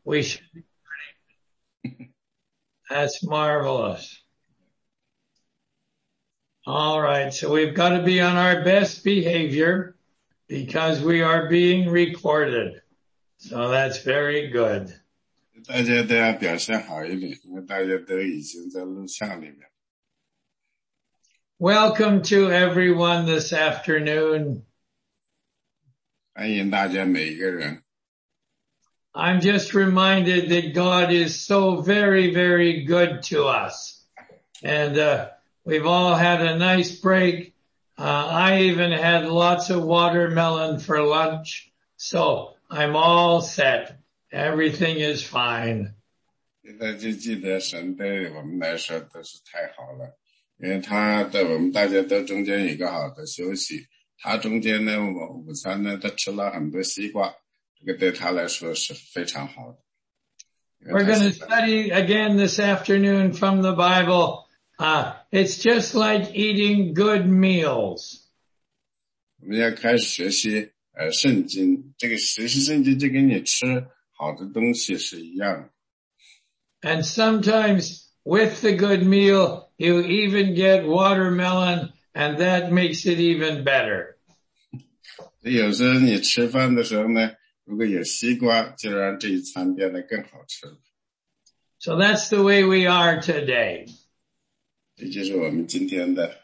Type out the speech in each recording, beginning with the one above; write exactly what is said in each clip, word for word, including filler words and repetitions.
we should be learning. That's marvelous. All right, so we've got to be on our best behavior because we are being recorded. So that's very good. 大家都要表现好一点，因为大家都已经在录像里面。 Welcome to everyone this afternoon. 欢迎大家每一个人。 I'm just reminded that God is so very, very good to us. And uh, we've all had a nice break. Uh, I even had lots of watermelon for lunch. So I'm all set. Everything is fine. 现在就记得神对我们来说都是太好了，因为他对我们大家都中间有一个好的休息。他中间呢，我午餐呢，他吃了很多西瓜，这个对他来说是非常好的。 We're going to study again this afternoon from the Bible. Uh, it's just like eating good meals. 我们要开始学习呃圣经，这个学习圣经就跟你吃好的东西是一样的。 And sometimes with the good meal, you even get watermelon, and that makes it even better. 有时候你吃饭的时候呢，如果有西瓜，就让这一餐变得更好吃。 So that's the way we are today. 这就是我们今天的。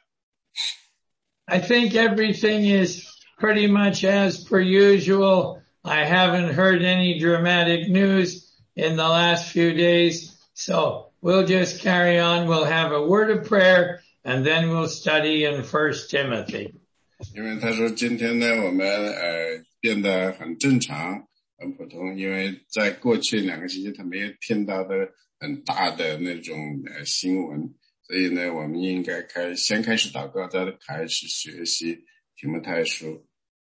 I think everything is pretty much as per usual. I haven't heard any dramatic news in the last few days, so we'll just carry on. We'll have a word of prayer, and then we'll study in First Timothy. 因为他说今天呢，我们呃变得很正常、很普通，因为在过去两个星期他没有听到的很大的那种呃新闻，所以呢，我们应该开先开始祷告，再开始学习提摩太书。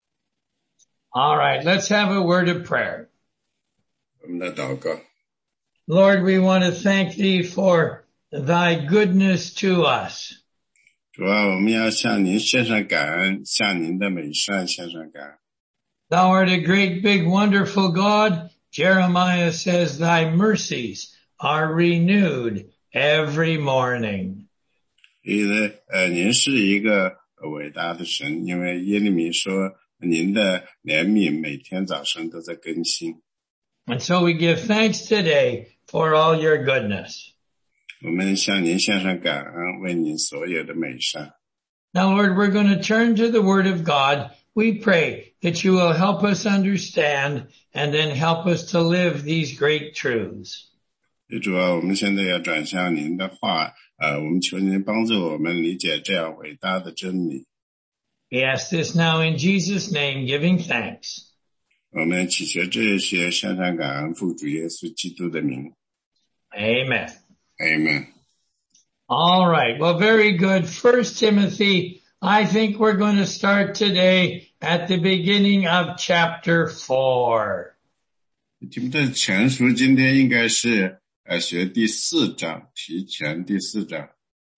All right, let's have a word of prayer. 我们的祷告。 Lord, we want to thank thee for thy goodness to us. 主啊，我们要向您献上感恩，向您的美善献上感恩。 Thou art a great, big, wonderful God. Jeremiah says thy mercies are renewed every morning. 因为呃，您是一个伟大的神，因为耶利米说您的怜悯每天早上都在更新。 And so we give thanks today for all your goodness. 我们向您献上感恩，为您所有的美善。 Now, Lord, we're going to turn to the Word of God. We pray that you will help us understand and then help us to live these great truths. 主啊，我们现在要转向您的话，呃，我们求您帮助我们理解这样伟大的真理。 We ask this now in Jesus' name, giving thanks. 我们祈求这些，献上感恩，奉主耶稣基督的名。 Amen. Amen. All right. Well, very good. First Timothy, I think we're going to start today at the beginning of chapter four. 提摩太前书今天应该是呃学第四章，提前第四章。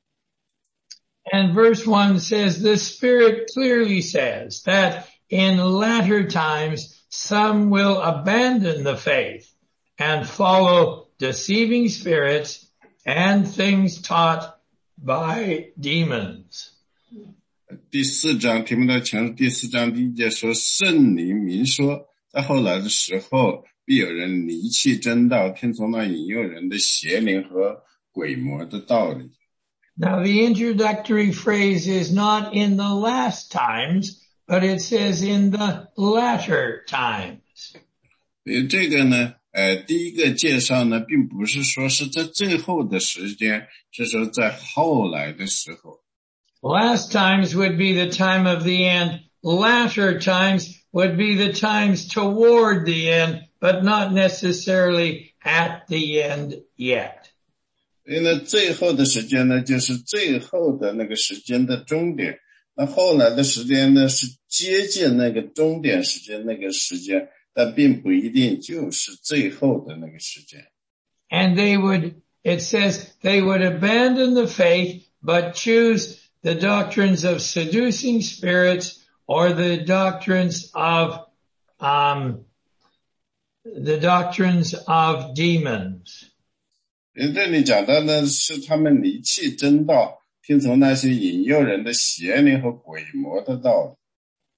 And verse one says, the Spirit clearly says that in latter times some will abandon the faith and follow deceiving spirits and things taught by demons. 第四章，提摩太前书第四章第一节说，圣灵明说，在后来的时候，必有人离弃真道，听从那引诱人的邪灵和鬼魔的道理。 Now the introductory phrase is not in the last times, but it says in the latter times. 所以这个呢，呃，第一个介绍呢，并不是说是在最后的时间，是说在后来的时候。 Last times would be the time of the end. Latter times would be the times toward the end, but not necessarily at the end yet. 所以呢，最后的时间呢，就是最后的那个时间的终点。那后来的时间呢，是接近那个终点时间那个时间，但并不一定就是最后的那个时间。 And they would, it says, they would abandon the faith, but choose the doctrines of seducing spirits or the doctrines of, um, the doctrines of demons. 因为这里讲到呢，是他们离弃真道，听从那些引诱人的邪灵和鬼魔的道理。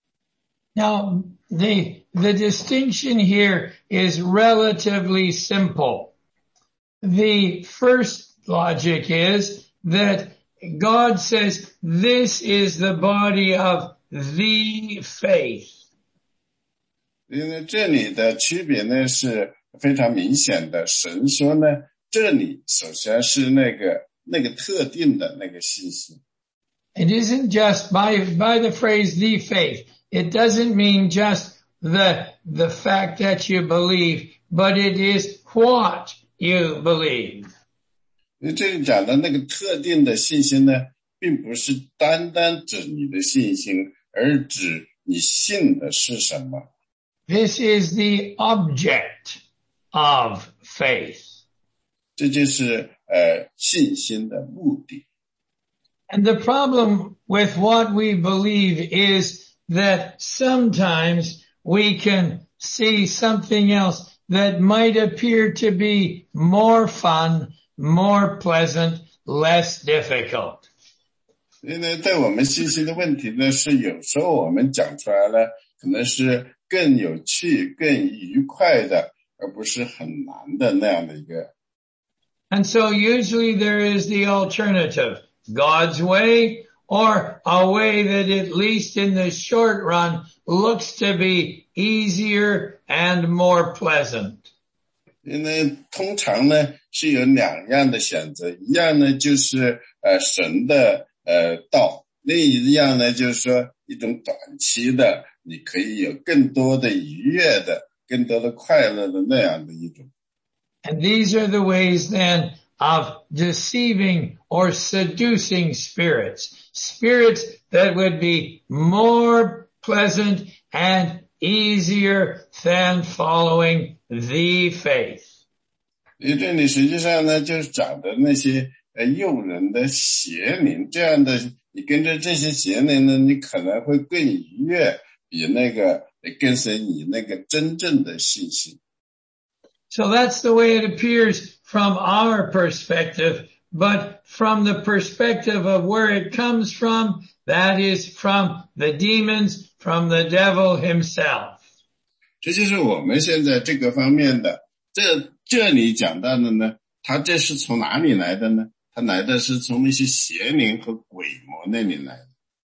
Now, the, the distinction here is relatively simple. The first logic is that God says this is the body of the faith. 因为这里的区别呢是非常明显的。神说呢，这里首先是那个那个特定的那个信息。 It isn't just by by the phrase the faith. It doesn't mean just the the fact that you believe, but it is what you believe. 因为这里讲的那个特定的信心呢，并不是单单指你的信心，而指你信的是什么。 This is the object of faith. 这就是呃信心的目的。 And the problem with what we believe is that sometimes we can see something else that might appear to be more fun, more pleasant, less difficult. 因为在我们信心的问题呢，是有时候我们讲出来了，可能是更有趣、更愉快的，而不是很难的那样的一个。 And so usually there is the alternative, God's way, or a way that at least in the short run looks to be easier and more pleasant. 因为通常呢是有两样的选择，一样呢就是呃神的呃道，另一样呢就是说一种短期的，你可以有更多的愉悦的、更多的快乐的那样的一种。 And these are the ways then of deceiving or seducing spirits. Spirits that would be more pleasant and easier than following the faith. 因为这里实际上呢，就是讲的那些呃诱人的邪灵，这样的你跟着这些邪灵呢，你可能会更愉悦，比那个跟随你那个真正的信心。 So that's the way it appears from our perspective, but from the perspective of where it comes from, that is from the demons, from the devil himself. 这就是我们现在这个方面的，这这里讲到的呢，它这是从哪里来的呢？它来的是从那些邪灵和鬼魔那里来的。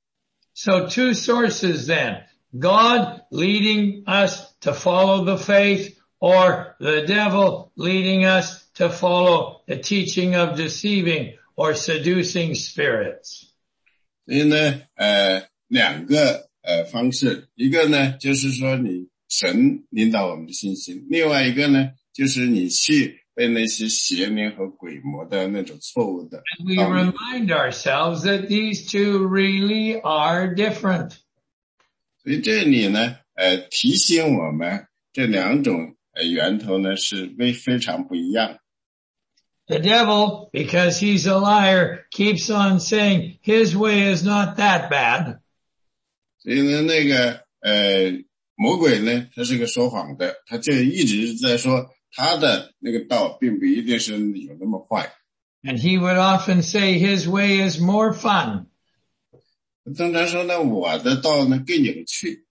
So two sources then, God leading us to follow the faith, or the devil leading us to follow the teaching of deceiving or seducing spirits. 所以呢，呃，两个呃方式，一个呢就是说你神领导我们的信心，另外一个呢就是你去被那些邪灵和鬼魔的那种错误的。 And we remind ourselves that these two really are different. 所以这里呢，呃，提醒我们这两种呃源头呢是非非常不一样。 The devil, because he's a liar, keeps on saying his way is not that bad. 所以呢，那个呃魔鬼呢，他是个说谎的，他就一直在说他的那个道并不一定是有那么坏。 And he would often say his way is more fun. 通常说呢，我的道呢更有趣。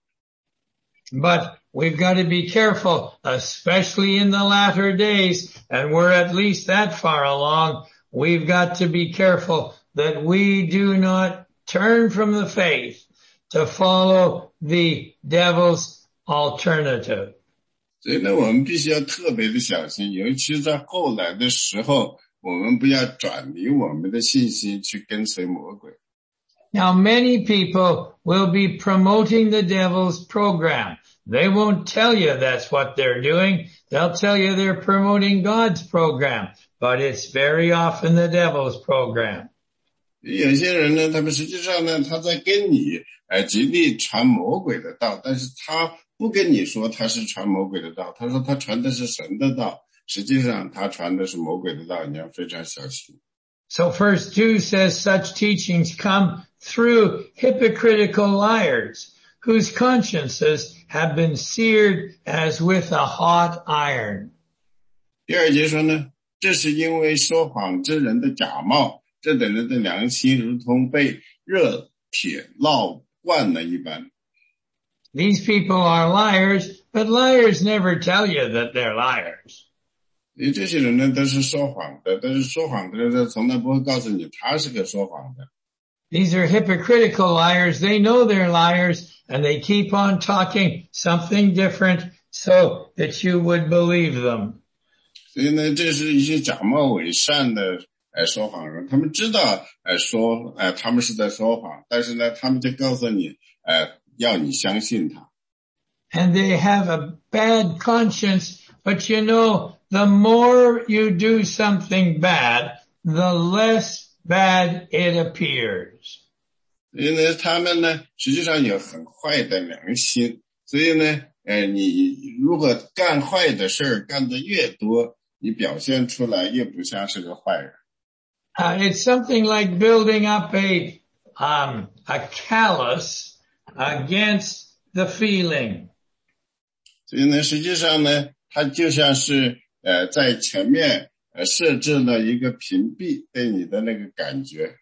But we've got to be careful, especially in the latter days, and we're at least that far along. We've got to be careful that we do not turn from the faith to follow the devil's alternative. 所以呢，我们必须要特别的小心，尤其在后来的时候，我们不要转离我们的信心去跟随魔鬼。 Now, many people will be promoting the devil's program. They won't tell you that's what they're doing. They'll tell you they're promoting God's program, but it's very often the devil's program. 有些人呢，他们实际上呢，他在跟你呃极力传魔鬼的道，但是他不跟你说他是传魔鬼的道，他说他传的是神的道，实际上他传的是魔鬼的道，你要非常小心。 So verse two says such teachings come through hypocritical liars whose consciences have been seared as with a hot iron. 第二节说呢，这是因为说谎之人的假冒，这等人的良心如同被热铁烙惯了一般。 These people are liars, but liars never tell you that they're liars. 因为这些人呢都是说谎的，但是说谎的人从来不会告诉你他是个说谎的。 These are hypocritical liars. They know they're liars, and they keep on talking something different so that you would believe them. 所以呢，这是一些假冒伪善的呃说谎人，他们知道呃说呃他们是在说谎，但是呢，他们就告诉你呃要你相信他。 And they have a bad conscience, but you know, the more you do something bad, the less bad it appears. 因为呢，他们呢实际上有很坏的良心，所以呢，呃，你如果干坏的事儿干得越多，你表现出来越不像是个坏人。 Uh, it's something like building up a um, a callus against the feeling. 所以呢，实际上呢，它就像是呃在前面呃设置了一个屏蔽对你的那个感觉。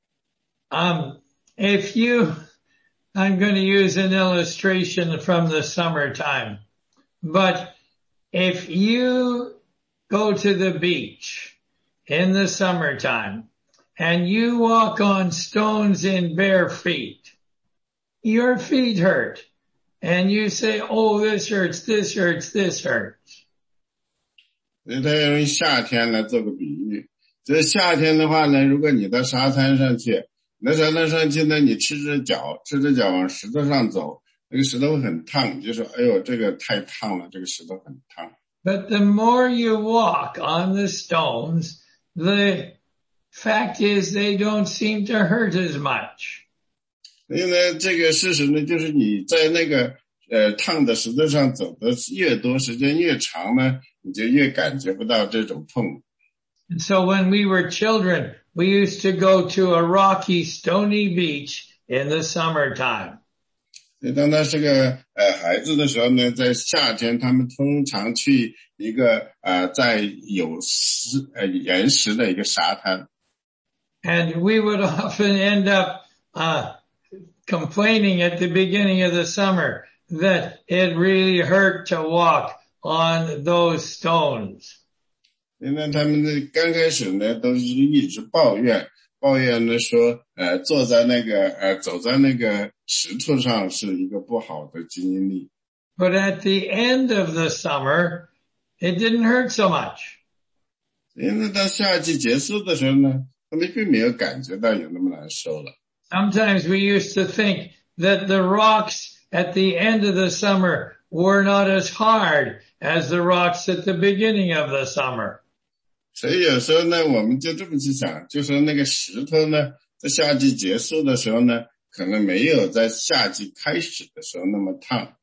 Um, if you, I'm going to use an illustration from the summertime, but if you go to the beach in the summertime and you walk on stones in bare feet, your feet hurt. And you say, oh, this hurts, this hurts, this hurts. 所以他用夏天来做个比喻。这夏天的话呢，如果你到沙滩上去，那沙滩上去呢，你赤着脚，赤着脚往石头上走，那个石头会很烫，你就说，哎呦，这个太烫了，这个石头很烫。 But the more you walk on the stones, the fact is they don't seem to hurt as much. 所以呢，这个事实呢，就是你在那个呃烫的石头上走的越多，时间越长呢，你就越感觉不到这种痛。 And so when we were children, we used to go to a rocky, stony beach in the summertime. 所以当他是个呃孩子的时候呢，在夏天，他们通常去一个呃在有石呃岩石的一个沙滩。 And we would often end up uh complaining at the beginning of the summer that it really hurt to walk on those stones. 因为他们呢刚开始呢都是一直抱怨，抱怨呢说，呃，坐在那个呃走在那个石头上是一个不好的经历。 But at the end of the summer, it didn't hurt so much. 因为到夏季结束的时候呢，他们并没有感觉到有那么难受了。 Sometimes we used to think that the rocks at the end of the summer were not as hard as the rocks at the beginning of the summer. 所以有时候呢，我们就这么去想，就说那个石头呢，在夏季结束的时候呢，可能没有在夏季开始的时候那么烫。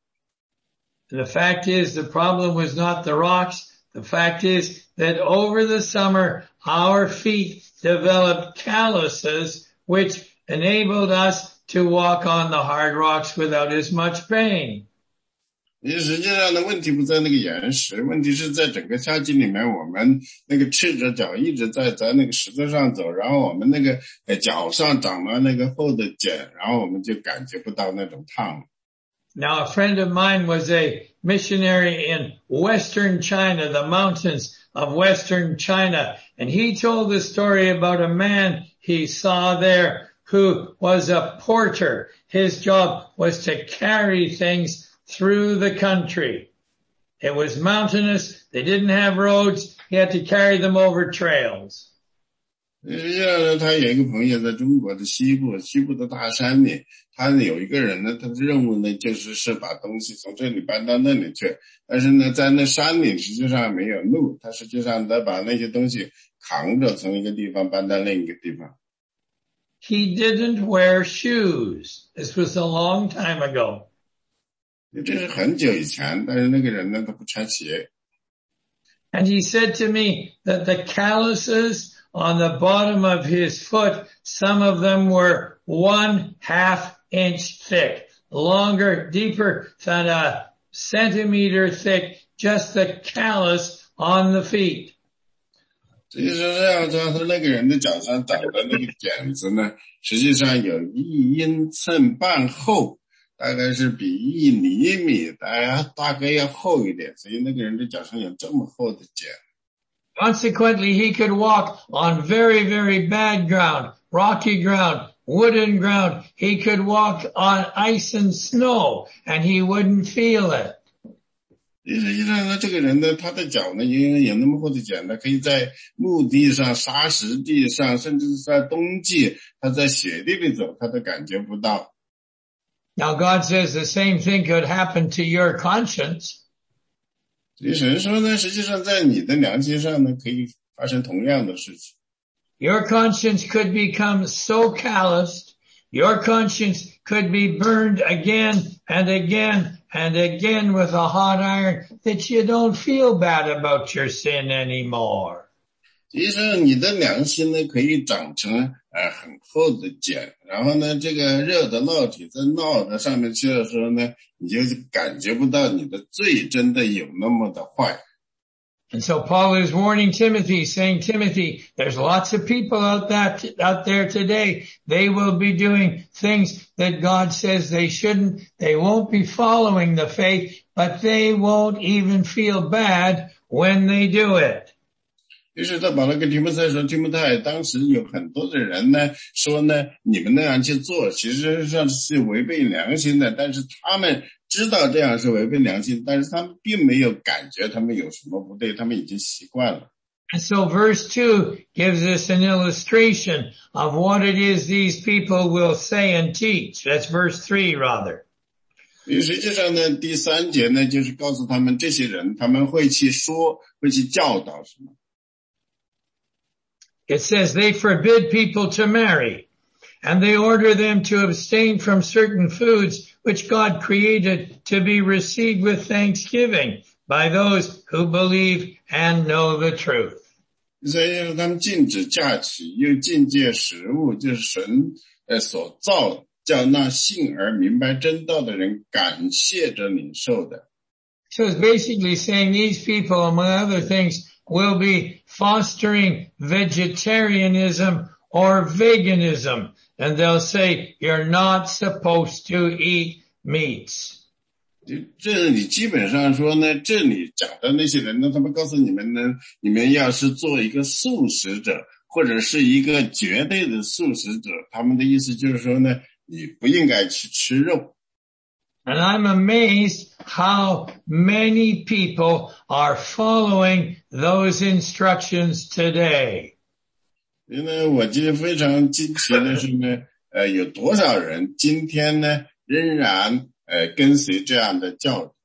The fact is, the problem was not the rocks. The fact is that over the summer, our feet developed calluses, which enabled us to walk on the hard rocks without as much pain. 因为实际上的问题不在那个岩石，问题是在整个夏季里面，我们那个赤着脚一直在在那个石头上走，然后我们那个呃脚上长了那个厚的茧，然后我们就感觉不到那种烫。 Now, a friend of mine was a missionary in Western China, the mountains of Western China, and he told the story about a man he saw there who was a porter. His job was to carry things through the country. It was mountainous. They didn't have roads. He had to carry them over trails. 实际上呢，他有一个朋友在中国的西部，西部的大山里，他有一个人呢，他的任务呢，就是是把东西从这里搬到那里去。但是呢，在那山里实际上没有路，他实际上他把那些东西扛着从一个地方搬到另一个地方。 He didn't wear shoes. This was a long time ago. 这是很久以前，但是那个人呢，他不穿鞋。 And he said to me that the calluses on the bottom of his foot, some of them were one half inch thick. longer, deeper than a centimeter thick, just the callus on the feet. 实际上这样说，他那个人的脚上长的那个茧子呢，实际上有一英寸半厚，大概是比一厘米，大概大概要厚一点，所以那个人的脚上有这么厚的茧。 Consequently, he could walk on very, very bad ground, rocky ground, wooden ground. He could walk on ice and snow, and he wouldn't feel it. 实际上呢，这个人呢，他的脚呢，因为有那么厚的茧，他可以在陆地上、沙石地上，甚至是在冬季，他在雪地里走，他都感觉不到。 Now God says the same thing could happen to your conscience. 所以神说呢，实际上在你的良心上呢，可以发生同样的事情。 Your conscience could become so calloused, your conscience could be burned again and again and again with a hot iron that you don't feel bad about your sin anymore. 其实你的良心呢，可以长成呃很厚的茧，然后呢，这个热的烙铁在烙的上面去的时候呢，你就感觉不到你的罪真的有那么的坏。 And so Paul is warning Timothy, saying, Timothy, there's lots of people out that, out there today. They will be doing things that God says they shouldn't. They won't be following the faith, but they won't even feel bad when they do it. 于是他保罗跟提摩太说，提摩太，当时有很多的人呢，说呢，你们那样去做，其实上是违背良心的，但是他们知道这样是违背良心，但是他们并没有感觉他们有什么不对，他们已经习惯了。 And so verse two gives us an illustration of what it is these people will say and teach. That's verse three rather. 实际上呢，第三节呢，就是告诉他们这些人，他们会去说，会去教导什么。 It says they forbid people to marry, and they order them to abstain from certain foods which God created to be received with thanksgiving by those who believe and know the truth. 所以他们禁止嫁娶，又禁戒食物，就是神呃所造，叫那信而明白真道的人感谢着领受的。 So it's basically saying these people, among other things, will be fostering vegetarianism or veganism. And they'll say, you're not supposed to eat meats. 这里基本上说呢，这里讲的那些人呢，他们告诉你们呢，你们要是做一个素食者，或者是一个绝对的素食者，他们的意思就是说呢，你不应该去吃肉。 And I'm amazed how many people are following those instructions today. 因为我记得非常惊奇的是呢，呃，有多少人今天呢仍然呃跟随这样的教育。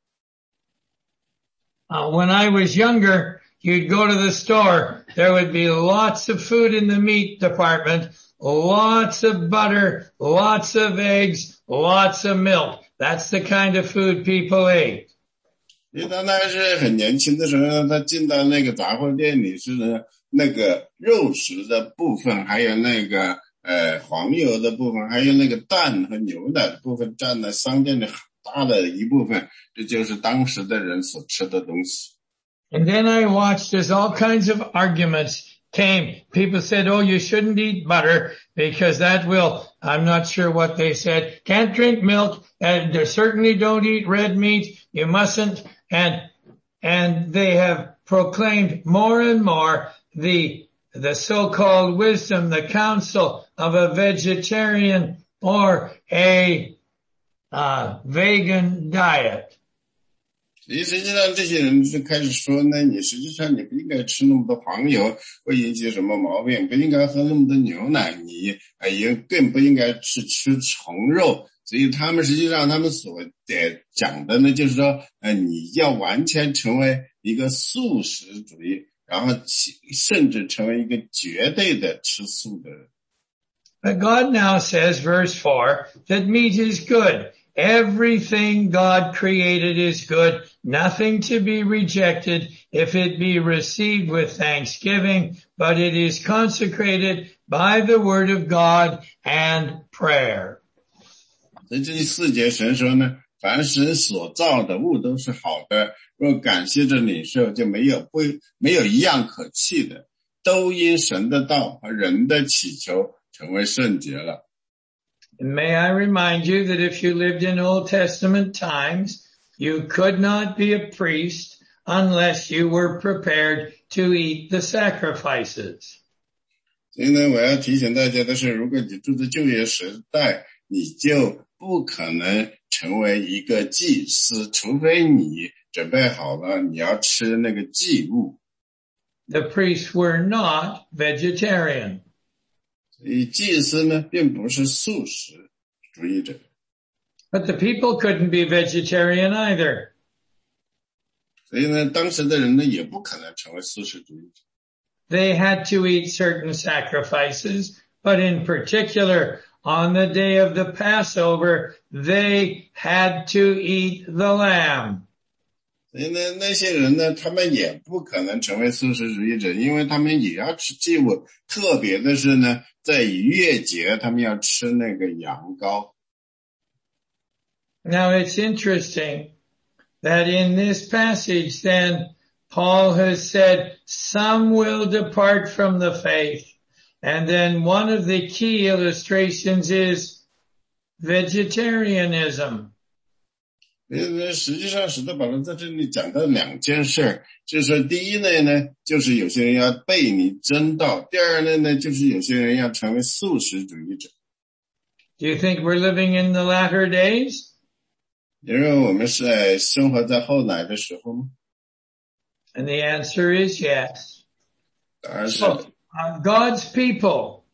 Uh, when I was younger, you'd go to the store, there would be lots of food in the meat department, lots of butter, lots of eggs, lots of milk. That's the kind of food people ate. 因为他那是很年轻的时候，他进到那个杂货店里是呢，那个肉食的部分，还有那个呃黄油的部分，还有那个蛋和牛奶的部分占了商店的很大的一部分，这就是当时的人所吃的东西。 And then I watched as all kinds of arguments came. People said, oh, you shouldn't eat butter because that will, I'm not sure what they said, can't drink milk, and they certainly don't eat red meat, you mustn't, and, and they have proclaimed more and more the, the so-called wisdom, the counsel of a vegetarian or a, uh, vegan diet. 实际上这些人就开始说呢，你实际上你不应该吃那么多黄油，会引起什么毛病，不应该喝那么多牛奶，你呃也更不应该去吃虫肉。所以他们实际上他们所呃讲的呢，就是说呃你要完全成为一个素食主义，然后甚至成为一个绝对的吃素的人。 But God now says, verse four, that meat is good. Everything God created is good, nothing to be rejected if it be received with thanksgiving, but it is consecrated by the word of God and prayer. 在这第四节神说呢，凡神所造的物都是好的，若感谢着领受，就没有不没有一样可弃的，都因神的道和人的祈求成为圣洁了。 And may I remind you that if you lived in Old Testament times, you could not be a priest unless you were prepared to eat the sacrifices. 所以呢，我要提醒大家的是，如果你住在旧约时代，你就不可能成为一个祭司，除非你准备好了，你要吃那个祭物。 The priests were not vegetarian. 所以祭司呢，并不是素食主义者。 But the people couldn't be vegetarian either. 所以呢，当时的人呢，也不可能成为素食主义者。 They had to eat certain sacrifices, but in particular, on the day of the Passover, they had to eat the lamb. 所以呢，那些人呢，他们也不可能成为素食主义者，因为他们也要吃祭物。特别的是呢，在逾越节，他们要吃那个羊羔。 Now it's interesting that in this passage then, Paul has said, some will depart from the faith. And then one of the key illustrations is vegetarianism. 实际上，使徒保罗在这里讲到两件事，就是说，第一类呢，就是有些人要背离真道；第二类呢，就是有些人要成为素食主义者。 Do you think we're living in the latter days? 你认为我们是在生活在后来的时候吗？ And the answer is yes. 当然是。 So, uh, God's people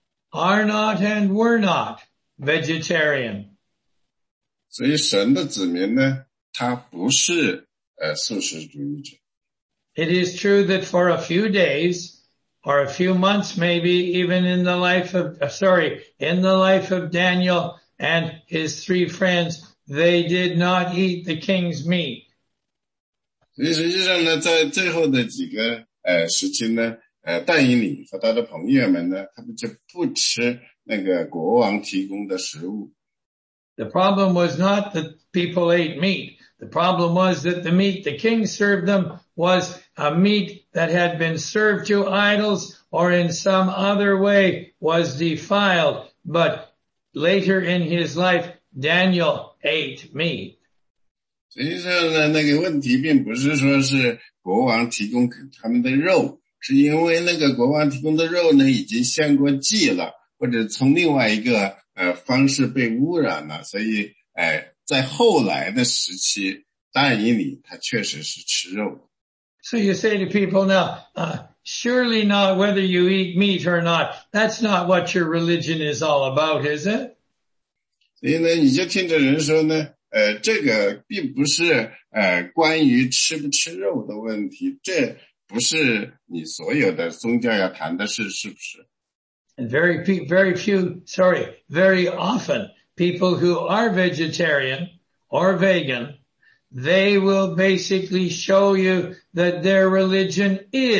are not and were not vegetarian. 所以神的子民呢，他不是呃素食主义者。 It is true that for a few days or a few months, maybe even in the life of, uh, sorry, in the life of Daniel and his three friends, they did not eat the king's meat. 所以实际上呢，在最后的几个呃时期呢，呃，但以理和他的朋友们呢，他们就不吃那个国王提供的食物。 The problem was not that people ate meat. The problem was that the meat the king served them was a meat that had been served to idols or in some other way was defiled. But later in his life, Daniel ate meat. 实际上呢，那个问题并不是说是国王提供给他们的肉，是因为那个国王提供的肉呢已经献过祭了，或者从另外一个呃方式被污染了，所以呃在后来的时期，但以理他确实是吃肉的。 So you say to people now, uh, surely not whether you eat meat or not. That's not what your religion is all about, is it? 所以呢，你就听着人说呢，呃，这个并不是呃关于吃不吃肉的问题，这不是你所有的宗教要谈的事，是不是？ And very, very few, sorry, very often people who are vegetarian or vegan, they will basically show you that their religion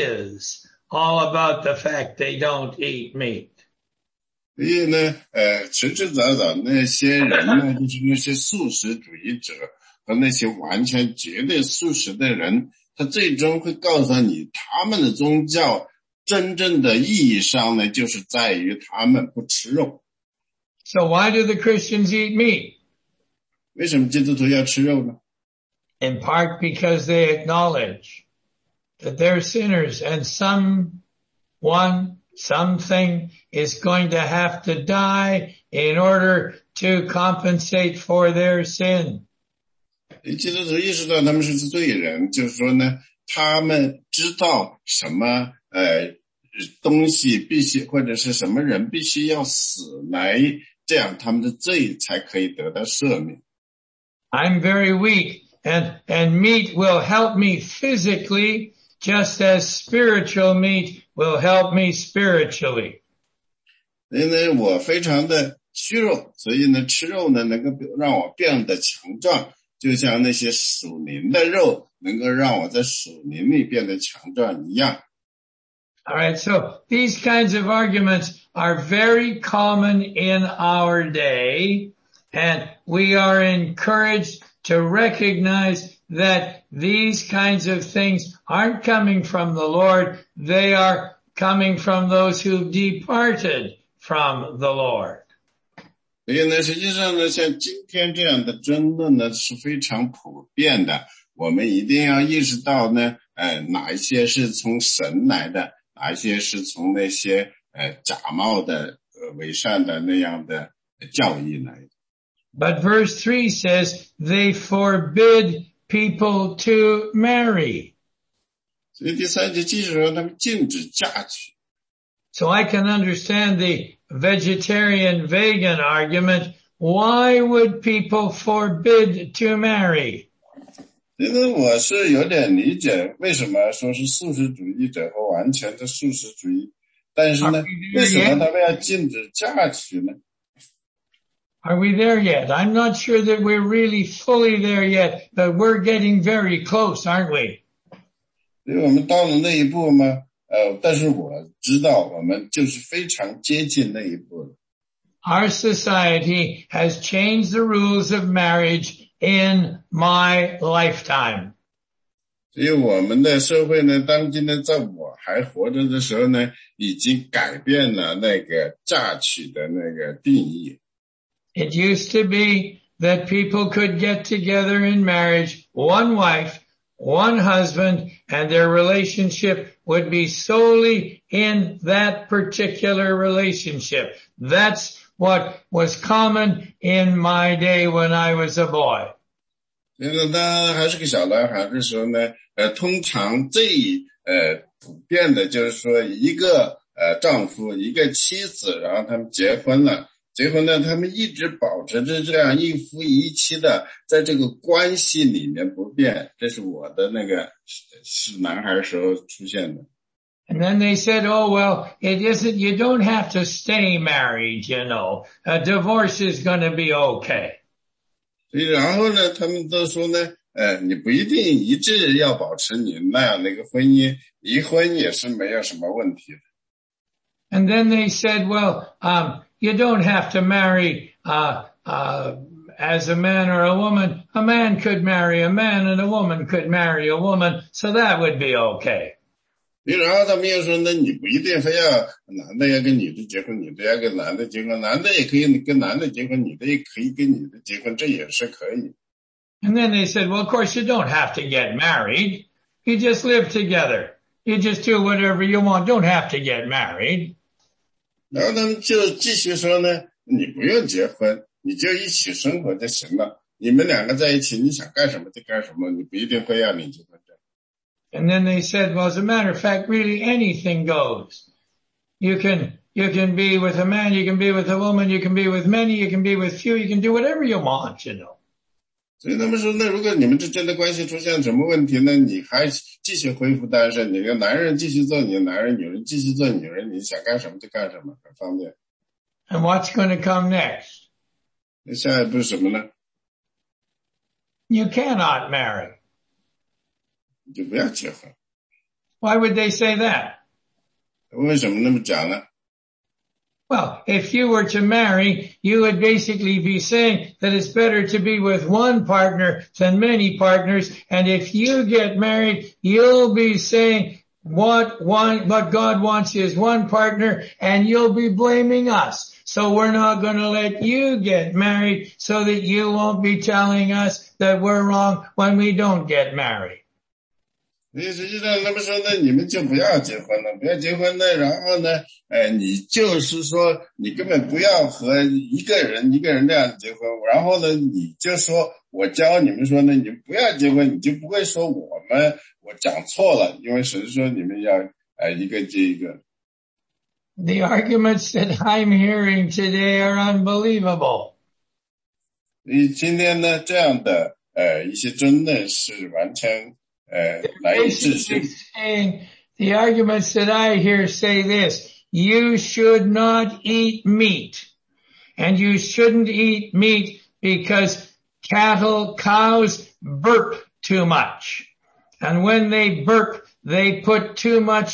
is all about the fact they don't eat meat. 所以呢，呃，迟迟早早那些人呢，就是那些素食主义者和那些完全绝对素食的人，他最终会告诉你，他们的宗教真正的意义上呢，就是在于他们不吃肉。 So why do the Christians eat meat? 为什么基督徒要吃肉呢？ In part because they acknowledge that they're sinners and someone, something is going to have to die in order to compensate for their sin. 基督徒意识到他们是罪人，就是说呢，他们知道什么呃东西必须或者是什么人必须要死来，这样他们的罪才可以得到赦免。 I'm very weak and, and meat will help me physically just as spiritual meat will help me spiritually. 因为我非常的虚弱，所以呢，吃肉呢能够让我变得强壮，就像那些属灵的肉能够让我在属灵里变得强壮一样。 All right, so these kinds of arguments are very common in our day, And we are encouraged to recognize that these kinds of things aren't coming from the Lord. They are coming from those who've departed from the Lord. 所以呢，实际上呢，像今天这样的争论呢，是非常普遍的。我们一定要意识到呢，呃，哪一些是从神来的，哪一些是从那些呃假冒的、呃伪善的那样的教义来的。 But verse three says they forbid people to marry. 所以第三节继续说，他们禁止嫁娶。 So I can understand the vegetarian vegan argument. Why would people forbid to marry? 其实我是有点理解为什么说是素食主义者和完全的素食主义，但是呢，为什么他们要禁止嫁娶呢？ Are we there yet? I'm not sure that we're really fully there yet, but we're getting very close, aren't we? 所以我们到了那一步吗？呃，但是我知道我们就是非常接近那一步了。 Our society has changed the rules of marriage in my lifetime. 所以我们的社会呢，当今呢，在我还活着的时候呢，已经改变了那个嫁娶的那个定义。 It used to be that people could get together in marriage, one wife, one husband, and their relationship would be solely in that particular relationship. That's what was common in my day when I was a boy. 所以呢，当还是个小男孩的时候呢，呃，通常最呃普遍的就是说一个呃丈夫一个妻子，然后他们结婚了。结婚呢，他们一直保持着这样一夫一妻的，在这个关系里面不变。这是我的那个是男孩时候出现的。 And then they said, oh, well, it isn't, you don't have to stay married, you know. A divorce is going to be okay. 所以然后呢，他们都说呢，呃，你不一定一直要保持你那样的一个婚姻，离婚也是没有什么问题的。 And then they said, well, um, you don't have to marry, uh, uh, as a man or a woman. A man could marry a man and a woman could marry a woman. So that would be okay. 然后他们又说呢，你不一定非要男的要跟女的结婚，女的要跟男的结婚，男的也可以跟男的结婚，女的也可以跟女的结婚，这也是可以。 And then they said, well, of course you don't have to get married. You just live together. You just do whatever you want. Don't have to get married. 然后他们就继续说呢，你不用结婚，你就一起生活就行了。你们两个在一起，你想干什么就干什么，你不一定非要你结婚。 And then they said, well, as a matter of fact, really anything goes. You can, you can be with a man, you can be with a woman, you can be with many, you can be with few, you can do whatever you want, you know. 所以他们说，那如果你们之间的关系出现什么问题呢？你还继续恢复单身，你个男人继续做你的男人，女人继续做女人，你想干什么就干什么，很方便。 And what's going to come next? 那下一步是什么呢？ You cannot marry. 你就不要结婚。 Why would they say that? 为什么那么讲呢？ Well, if you were to marry, you would basically be saying that it's better to be with one partner than many partners. And if you get married, you'll be saying what one, what God wants is one partner, and you'll be blaming us. So we're not going to let you get married so that you won't be telling us that we're wrong when we don't get married. 所以实际上他们说呢，你们就不要结婚了，不要结婚呢，然后呢，呃，你就是说你根本不要和一个人一个人这样结婚，然后呢，你就说我教你们说呢，你不要结婚，你就不会说我们我讲错了，因为神说你们要呃一个接一个。 The arguments that I'm hearing today are unbelievable. 所以今天呢，这样的呃一些争论是完全。Uh, saying, the arguments that I hear say this: you should not eat meat, and you shouldn't eat meat because cattle, cows burp too much, and when they burp, they put too much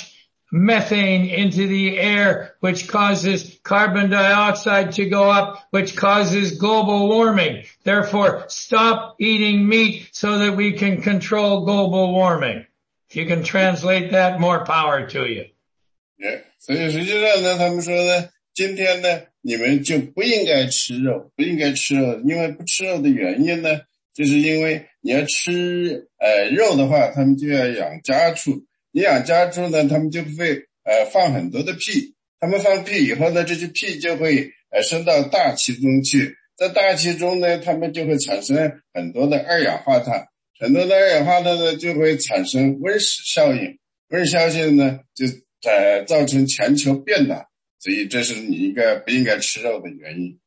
methane into the air, which causes carbon dioxide to go up, which causes global warming. Therefore, stop eating meat so that we can control global warming. If you can translate that, more power to you. Yeah. 所以实际上呢，他们说呢，今天呢，你们就不应该吃肉，不应该吃肉，因为不吃肉的原因呢，就是因为你要吃呃肉的话，他们就要养家畜，你养家畜呢，他们就会呃放很多的屁，他们放屁以后呢，这些屁就会呃升到大气中去，在大气中呢，他们就会产生很多的二氧化碳，很多的二氧化碳呢就会产生温室效应，温室效应呢就呃造成全球变暖，所以这是你应该不应该吃肉的原因。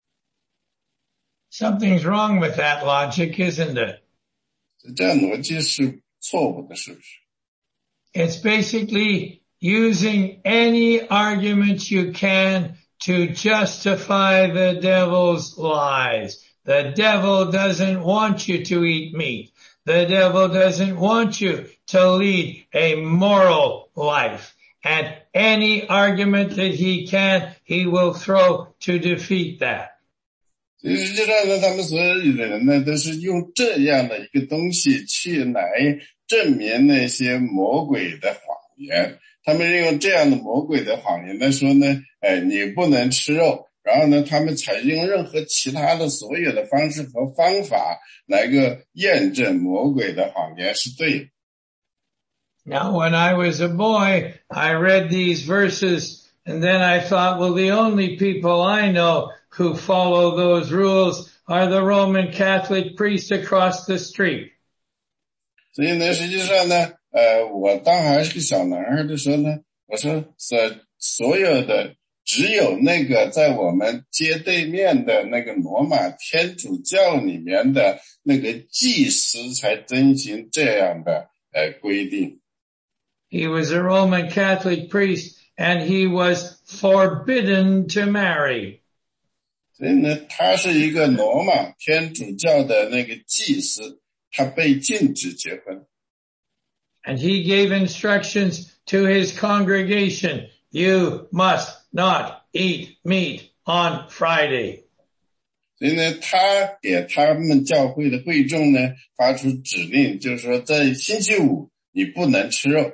Something's wrong with that logic, isn't it? 这样逻辑是错误的，是不是？ It's basically using any argument you can to justify the devil's lies. The devil doesn't want you to eat meat. The devil doesn't want you to lead a moral life. And any argument that he can, he will throw to defeat that. 实际上呢，他们所有的人呢，都是用这样的一个东西去来证明那些魔鬼的谎言。他们用这样的魔鬼的谎言来说呢，哎，你不能吃肉。然后呢，他们采用任何其他的所有的方式和方法来个验证魔鬼的谎言是对的。 Now, when I was a boy, I read these verses, and then I thought, well, the only people I know who follow those rules are the Roman Catholic priests across the street. 所以呢，实际上呢，呃，我当还是个小男孩的时候呢，我说所所有的只有那个在我们街对面的那个罗马天主教里面的那个祭司才遵循这样的呃规定。 He was a Roman Catholic priest, and he was forbidden to marry. 所以呢，他是一个罗马天主教的那个祭司，他被禁止结婚。 And he gave instructions to his congregation, you must not eat meat on Friday. 所以呢，他给他们教会的会众呢发出指令，就是说在星期五你不能吃肉。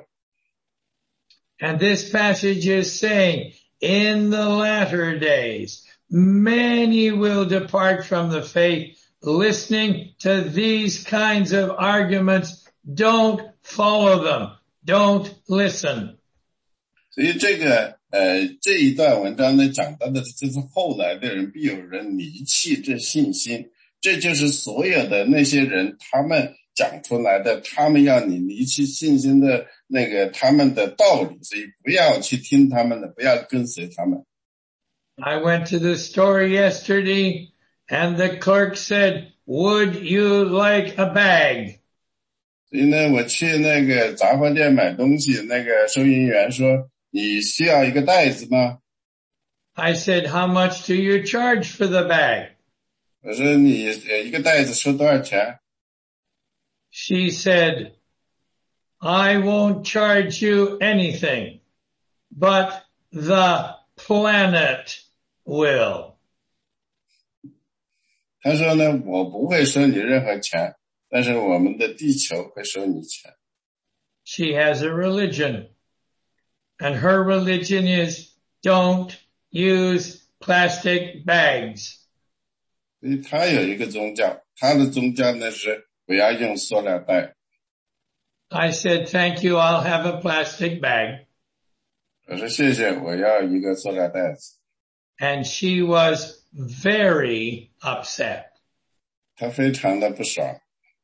And this passage is saying, in the latter days, many will depart from the faith, listening to these kinds of arguments. Don't follow them. Don't listen. 所以这个呃这一段文章呢讲到的就是后来的人必有人离弃这信心，这就是所有的那些人他们讲出来的，他们要你离弃信心的那个他们的道理，所以不要去听他们的，不要跟随他们。 I went to the store yesterday and the clerk said, would you like a bag? 所以呢，我去那个杂货店买东西，那个收银员说，你需要一个袋子吗？ I said, how much do you charge for the bag? 我说你一个袋子收多少钱？ She said, I won't charge you anything, but the planet will. 他说呢，我不会收你任何钱，但是我们的地球会收你钱。 She has a religion, and her religion is don't use plastic bags. 所以他有一个宗教，他的宗教呢是不要用塑料袋。 I said, thank you, I'll have a plastic bag. 我说谢谢，我要一个塑料袋子。 And she was very upset. 他非常的不爽。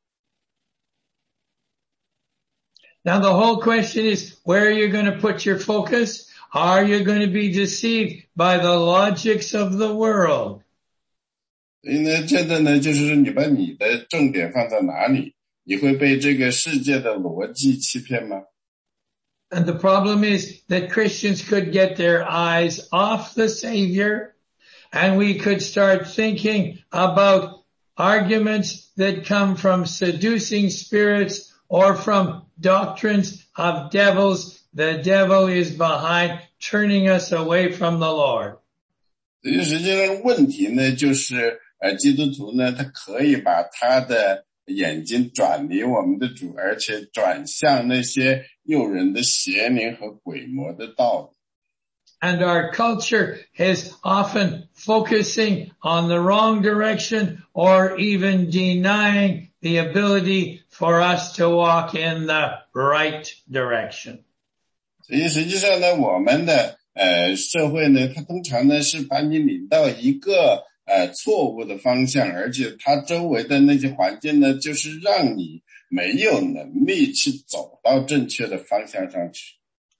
Now the whole question is, where are you going to put your focus? Are you going to be deceived by the logics of the world? 所以呢，现在呢，就是你把你的重点放在哪里，你会被这个世界的逻辑欺骗吗？ And the problem is that Christians could get their eyes off the Savior, and we could start thinking about arguments that come from seducing spirits or from doctrines of devils. The devil is behind turning us away from the Lord. 所以实际上问题呢，就是呃，基督徒呢，他可以把他的眼睛转离我们的主，而且转向那些诱人的邪灵和鬼魔的道路。 And our culture is often focusing on the wrong direction or even denying the ability for us to walk in the right direction. 所以实际上呢，我们的呃社会呢，它通常呢是把你领到一个呃错误的方向，而且它周围的那些环境呢，就是让你没有能力去走到正确的方向上去。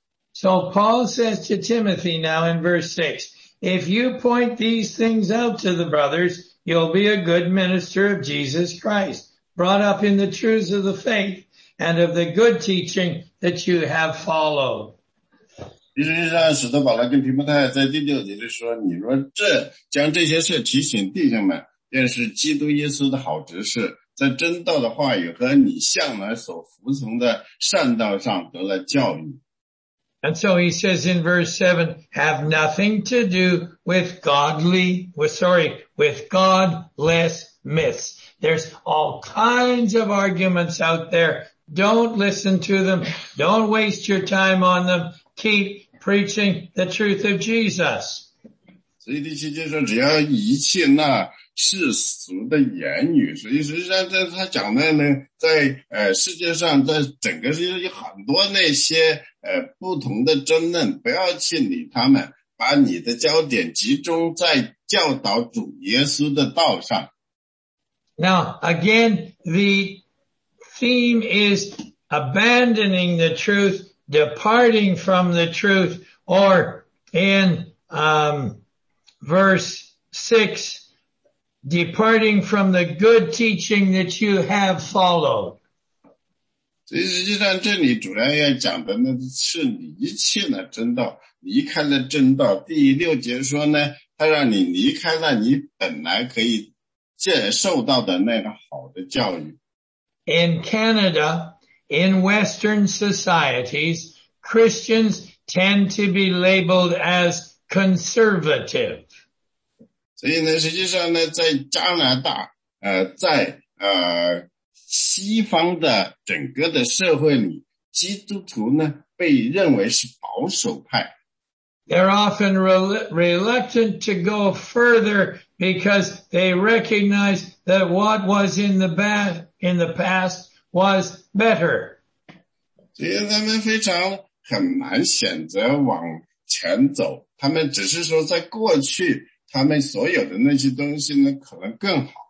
So Paul says to Timothy now in verse six, if you point these things out to the brothers, you'll be a good minister of Jesus Christ, brought up in the truths of the faith and of the good teaching that you have followed. 实际上使徒保罗跟提摩太在第六节里说，你若这将这些事提醒弟兄们，便是基督耶稣的好执事，在真道的话语和你向来所服从的善道上得了教育。 And so he says in verse seven, have nothing to do with godly, with, sorry, with godless myths. There's all kinds of arguments out there. Don't listen to them. Don't waste your time on them. Keep preaching the truth of Jesus. 所以第七节说，只要一切那世俗的言语，所以实际上在他讲的呢，在呃世界上，在整个世界上有很多那些呃不同的争论，不要去理他们，把你的焦点集中在教导主耶稣的道上。 Now, again, the theme is abandoning the truth, departing from the truth, or in um verse six, departing from the good teaching that you have followed. 所以实际上这里主要要讲的呢是离弃了真道，离开了真道。第六节说呢，他让你离开了你本来可以接受到的那个好的教育。 In Canada, in Western societies, Christians tend to be labeled as conservative. 所以呢，实际上呢，在加拿大，呃，在呃西方的整个的社会里，基督徒呢被认为是保守派。 They're often rel- reluctant to go further because they recognize that what was in the ba- in the past was better. 所以他们非常很难选择往前走，他们只是说在过去他们所有的那些东西呢可能更好。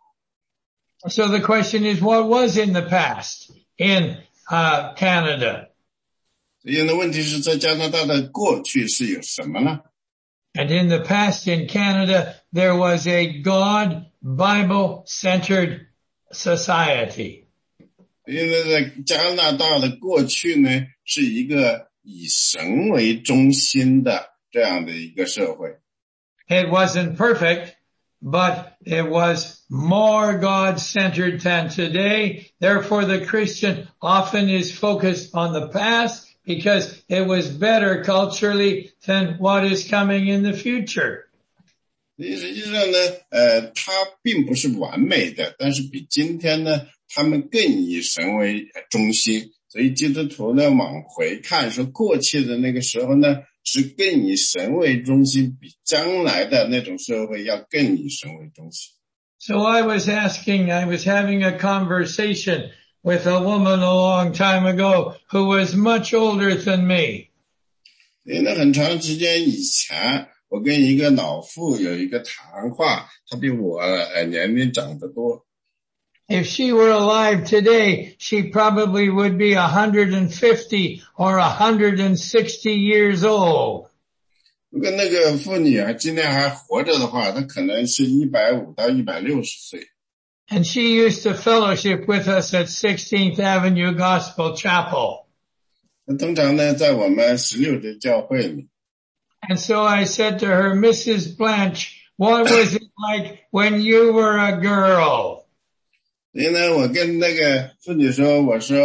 So the question is, what was in the past in uh, Canada? 所以呢，问题是在加拿大的过去是有什么呢？ And in the past in Canada, there was a God, Bible-centered society. 所以呢，在加拿大的过去呢，是一个以神为中心的这样的一个社会。 It wasn't perfect, but it was more God-centered than today. Therefore, the Christian often is focused on the past because it was better culturally than what is coming in the future. 所以实际上呢，呃，它并不是完美的，但是比今天呢，他们更以神为中心。所以基督徒呢，往回看说过去的那个时候呢，是更以神为中心，比将来的那种社会要更以神为中心。 So I was asking, I was having a conversation with a woman a long time ago who was much older than me. 所以呢，很长时间以前，我跟一个老妇有一个谈话，她比我呃年龄长得多。 If she were alive today, she probably would be one hundred fifty or one hundred sixty years old. 如果那个妇女啊今天还活着的话，她可能是一百五到一百六十岁。 And she used to fellowship with us at sixteenth Avenue Gospel Chapel. 那通常呢，在我们十六节教会里。 And so I said to her, Missus Blanche, what was it like when you were a girl? 所以呢，我跟那个妇女说，我说，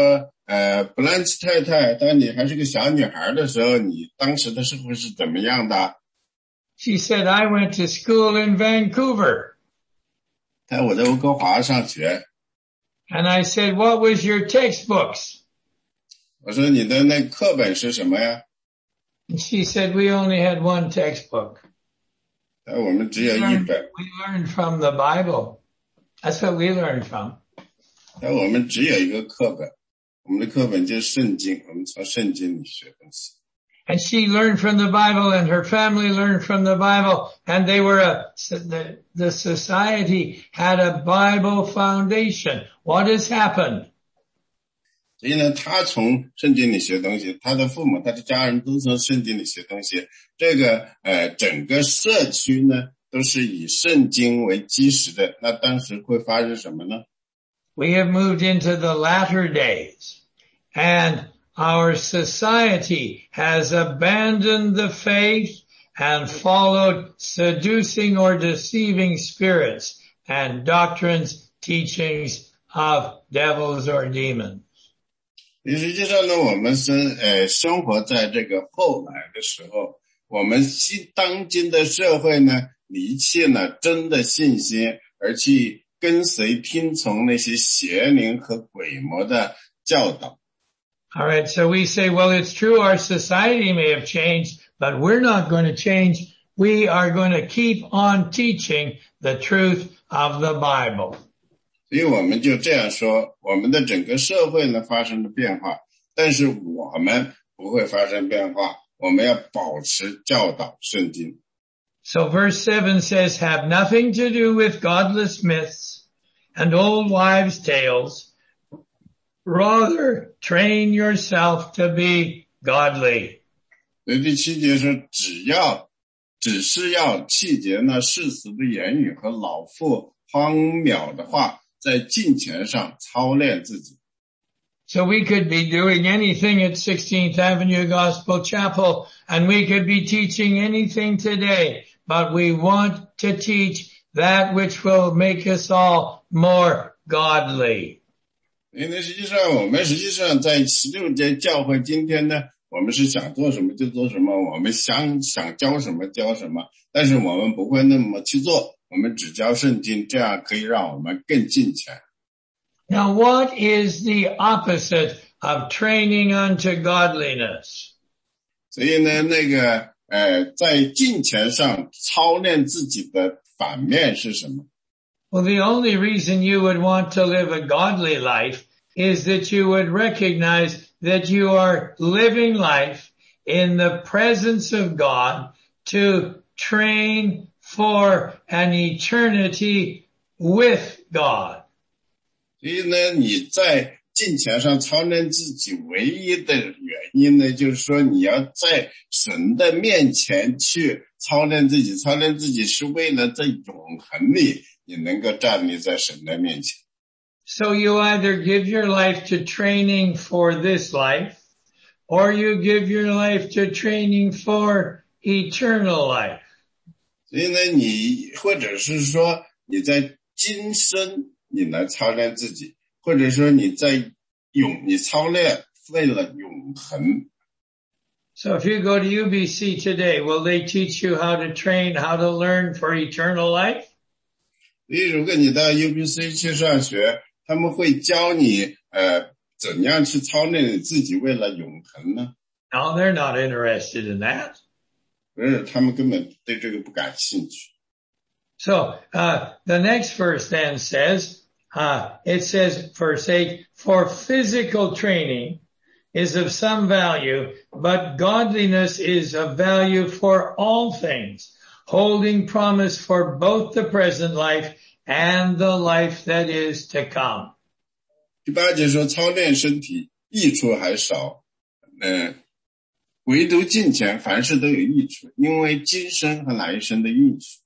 呃，布兰奇太太，当你还是个小女孩的时候，你当时的生活是怎么样的？ She said, I went to school in Vancouver. 她说我在温哥华上学。 And I said, what was your textbooks? 我说你的那课本是什么呀？ And she said, we only had one textbook. 她说我们只有 We 一 learned, 本。 we learned from the Bible. That's what we learned from. 她说我们只有一个课本，我们的课本就是圣经，我们从圣经里学东西。 And she learned from the Bible, and her family learned from the Bible, and they were a, the, the society had a Bible foundation. What has happened? 所以呢，他从圣经里学东西，他的父母、他的家人都从圣经里学东西。这个呃，整个社区呢，都是以圣经为基石的。那当时会发生什么呢？ We have moved into the latter days, and our society has abandoned the faith and followed seducing or deceiving spirits and doctrines, teachings of devils or demons. 实际上呢，我们是呃生活在这个后来的时候，我们新当今的社会呢，离弃了真的信心，而去跟随听从那些邪灵和鬼魔的教导。 All right, so we say, well, it's true our society may have changed, but we're not going to change. We are going to keep on teaching the truth of the Bible. 所以我们就这样说，我们的整个社会呢发生了变化，但是我们不会发生变化，我们要保持教导圣经。 So verse seven says, have nothing to do with godless myths and old wives' tales. Rather, train yourself to be godly. 所以第七节说，只要只是要弃绝那世俗的言语和老妇荒谬的话，在敬虔上操练自己。 So we could be doing anything at sixteenth Avenue Gospel Chapel, and we could be teaching anything today, but we want to teach that which will make us all more godly. 因为实际上我们实际上在十六节教会今天呢，我们是想做什么就做什么，我们想想教什么教什么，但是我们不会那么去做，我们只教圣经，这样可以让我们更敬虔。 Now what is the opposite of training unto godliness? 所以呢，那个呃，在敬虔上操练自己的反面是什么？ Well, the only reason you would want to live a godly life is that you would recognize that you are living life in the presence of God to train for an eternity with God. 所以呢，你在敬虔上操练自己唯一的原因呢，就是说你要在神的面前去操练自己，操练自己是为了在永恒里你能够站立在神的面前。 So you either give your life to training for this life, or you give your life to training for eternal life. 所以呢，你或者是说你在今生你来操练自己，或者说你在永你操练为了永恒。 So if you go to U B C today, will they teach you how to train, how to learn for eternal life? 所以如果你到 U B C 去上学，他们会教你呃怎样去操练你自己为了永恒呢？ No, they're not interested in that. 不是，他们根本对这个不感兴趣。 So, uh, the next verse then says, uh, it says, verse eight, for physical training is of some value, but godliness is of value for all things, holding promise for both the present life and the life that is to come. 第八节说操练身体益处还少，呃，唯独敬虔凡事都有益处，因为今生和来生的益处。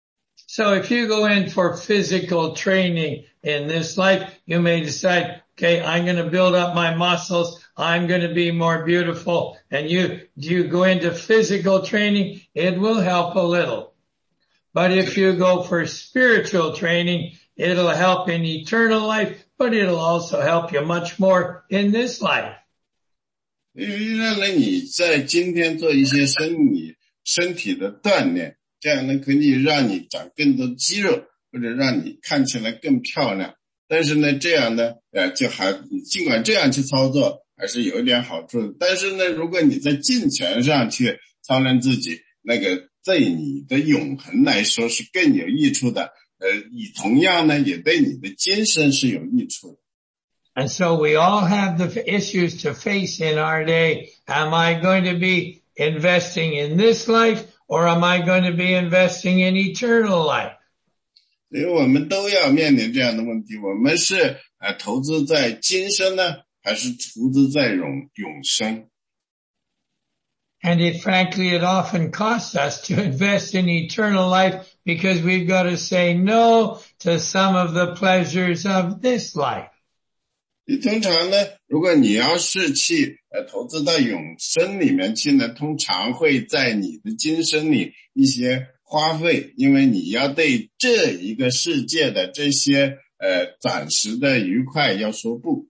So if you go in for physical training in this life, you may decide, okay, I'm going to build up my muscles. I'm going to be more beautiful. And you, you go into physical training, it will help a little. But if you go for spiritual training, it'll help in eternal life, but it'll also help you much more in this life. 让呢你在今天做一些身体身体的锻炼，这样呢可以让你长更多肌肉，或者让你看起来更漂亮。但是呢，这样呢，呃，就还尽管这样去操作，还是有一点好处的。但是呢，如果你在金钱上去操练自己，那个对你的永恒来说是更有益处的。呃，以同样呢，也对你的今生是有益处的。 And so we all have the issues to face in our day. Am I going to be investing in this life, or am I going to be investing in eternal life? 所以我们都要面临这样的问题，我们是呃投资在今生呢，还是投资在永永生？ And it frankly, it often costs us to invest in eternal life because we've got to say no to some of the pleasures of this life. 通常呢，如果你要是去呃投资到永生里面去呢，通常会在你的今生里一些花费，因为你要对这一个世界的这些呃暂时的愉快要说不。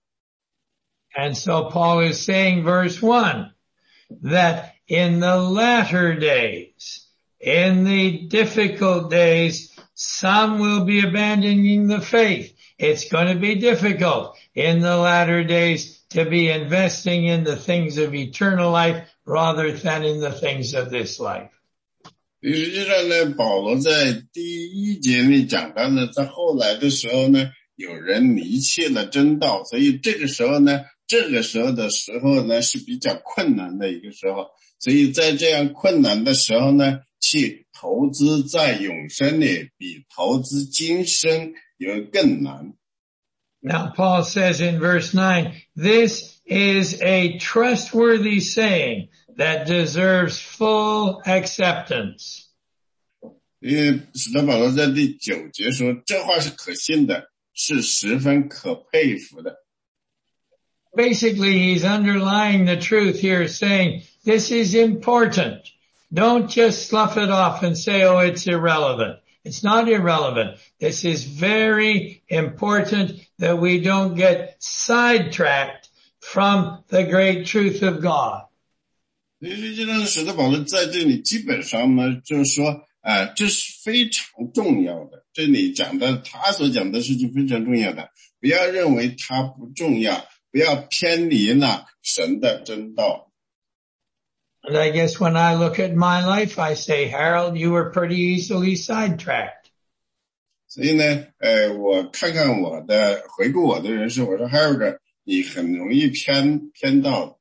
And so Paul is saying, verse one, that in the latter days, in the difficult days, some will be abandoning the faith. It's going to be difficult in the latter days to be investing in the things of eternal life rather than in the things of this life. 实际上呢，保罗在第一节里讲到呢，在后来的时候呢，有人离弃了真道，所以这个时候呢，这个时候的时候呢是比较困难的一个时候，所以在这样困难的时候呢，去投资在永生里比投资今生有更难。 Now Paul says in verse nine, this is a trustworthy saying that deserves full acceptance. 因为使徒保罗在第九节说，这话是可信的，是十分可佩服的。 Basically, he's underlying the truth here, saying, this is important. Don't just slough it off and say, oh, it's irrelevant. It's not irrelevant. This is very important that we don't get sidetracked from the great truth of God. 实际上，使徒保罗在这里基本上呢，就是说，啊、呃，这是非常重要的。这里讲的，他所讲的事情非常重要的，不要认为它不重要，不要偏离了神的真道。 And I guess when I look at my life, I say, Harold, you were pretty easily sidetracked. 所以呢，呃，我看看我的回顾我的人生，我说 Harold， 你很容易偏偏到。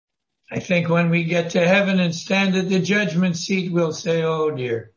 I think when we get to heaven and stand at the judgment seat, we'll say, oh dear,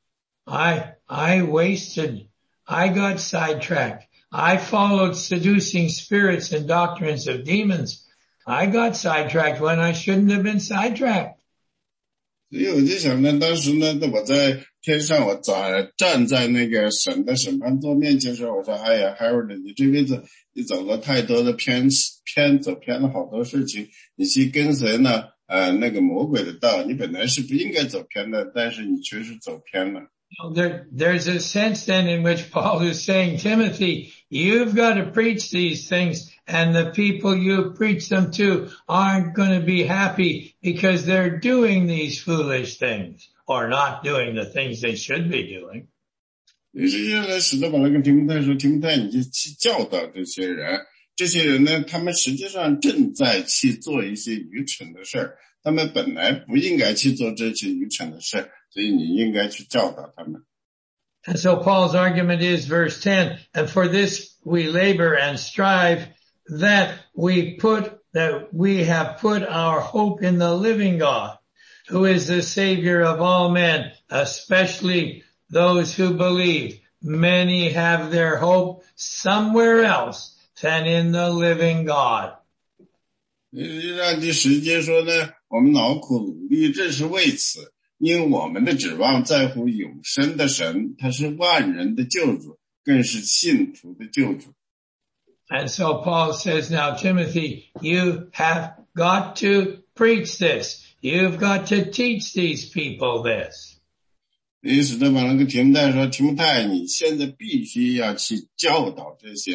I, I wasted, I got sidetracked. I followed seducing spirits and doctrines of demons. I got sidetracked when I shouldn't have been sidetracked. 所以我就想呢，当时呢，我在天上，我站站在那个神的审判座面前的时候，我说：“哎呀 ，Harold， 你这辈子你走了太多的偏偏走偏了好多事情，你去跟随呢，呃，那个魔鬼的道，你本来是不应该走偏的，但是你却是走偏了。” There, there's a sense then in which Paul is saying, Timothy, you've got to preach these things, and the people you preach them to aren't going to be happy because they're doing these foolish things or not doing the things they should be doing. 实际上呢，使徒保罗跟提摩太说：“提摩太，你就去教导这些人，这些人呢，他们实际上正在去做一些愚蠢的事儿，他们本来不应该去做这些愚蠢的事儿。” 所以你应该去教导他们。 And so Paul's argument is verse ten, and for this we labor and strive that we put, that we have put our hope in the living God, who is the Savior of all men, especially those who believe. Many have their hope somewhere else than in the living God. 让第十节说呢，我们劳苦努力，正是为此。 因为我们的指望在乎永生的神，他是万人的救主，更是信徒的救主。 And so Paul says, now, Timothy, you have got to preach this. You've got to teach these people this. 因此，使徒保罗跟提摩太说：“提摩太，你现在必须要去教导这些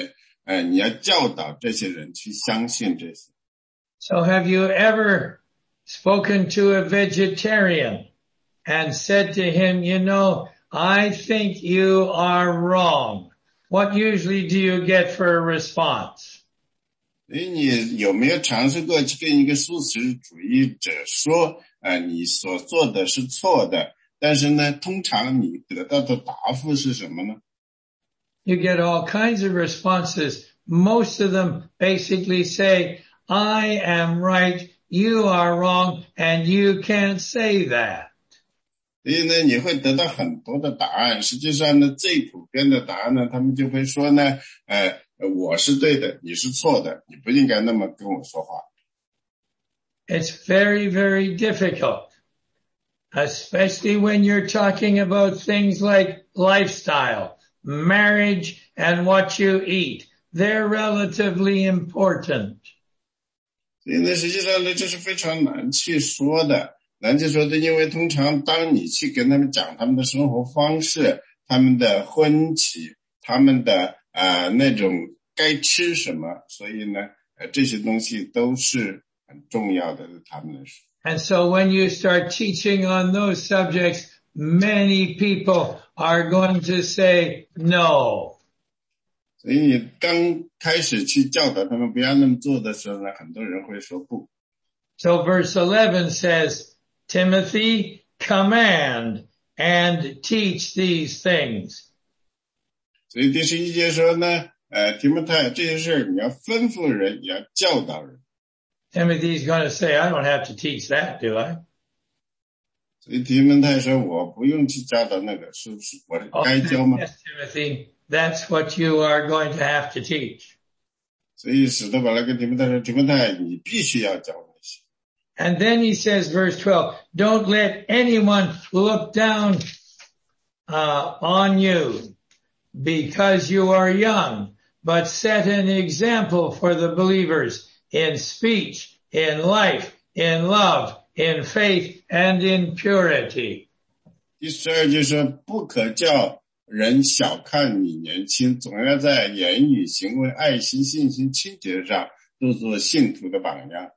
呃，你要教导这些人去相信这些。 So have you ever spoken to a vegetarian and said to him, you know, I think you are wrong? What usually do you get for a response? 所以你有没有尝试过去跟一个素食主义者说，呃，你所做的是错的，但是呢，通常你得到的答复是什么呢？ You get all kinds of responses. Most of them basically say, I am right, you are wrong, and you can't say that. 所以呢，你会得到很多的答案。实际上呢，最普遍的答案呢，他们就会说呢，呃，我是对的，你是错的，你不应该那么跟我说话。 It's very, very difficult, especially when you're talking about things like lifestyle, marriage, and what you eat. They're relatively important. 所以呢，实际上呢，这是非常难去说的。难去说的，因为通常当你去跟他们讲他们的生活方式、他们的婚期、他们的呃那种该吃什么，所以呢，呃这些东西都是很重要的，对他们来说。 And so when you start teaching on those subjects, many people are going to say no. 所以你刚开始去教导他们不要那么做的时候呢，很多人会说不。 So verse eleven says, Timothy, command and teach these things. 所以第十一节说呢，呃，提摩太这些事你要吩咐人，也要教导人。 Timothy's going to say, I don't have to teach that, do I? 所以提摩太说，我不用去教导那个，是不是？我该教吗？ Yes, Timothy, that's what you are going to have to teach. 所以使徒保罗跟提摩太说，提摩太，你必须要教那些。 And then he says, verse twelve, don't let anyone look down uh, on you because you are young, but set an example for the believers in speech, in life, in love, in faith, and in purity. 第十二节说，不可叫人小看你年轻，总要在言语、行为、爱心、信心、清洁上都做信徒的榜样。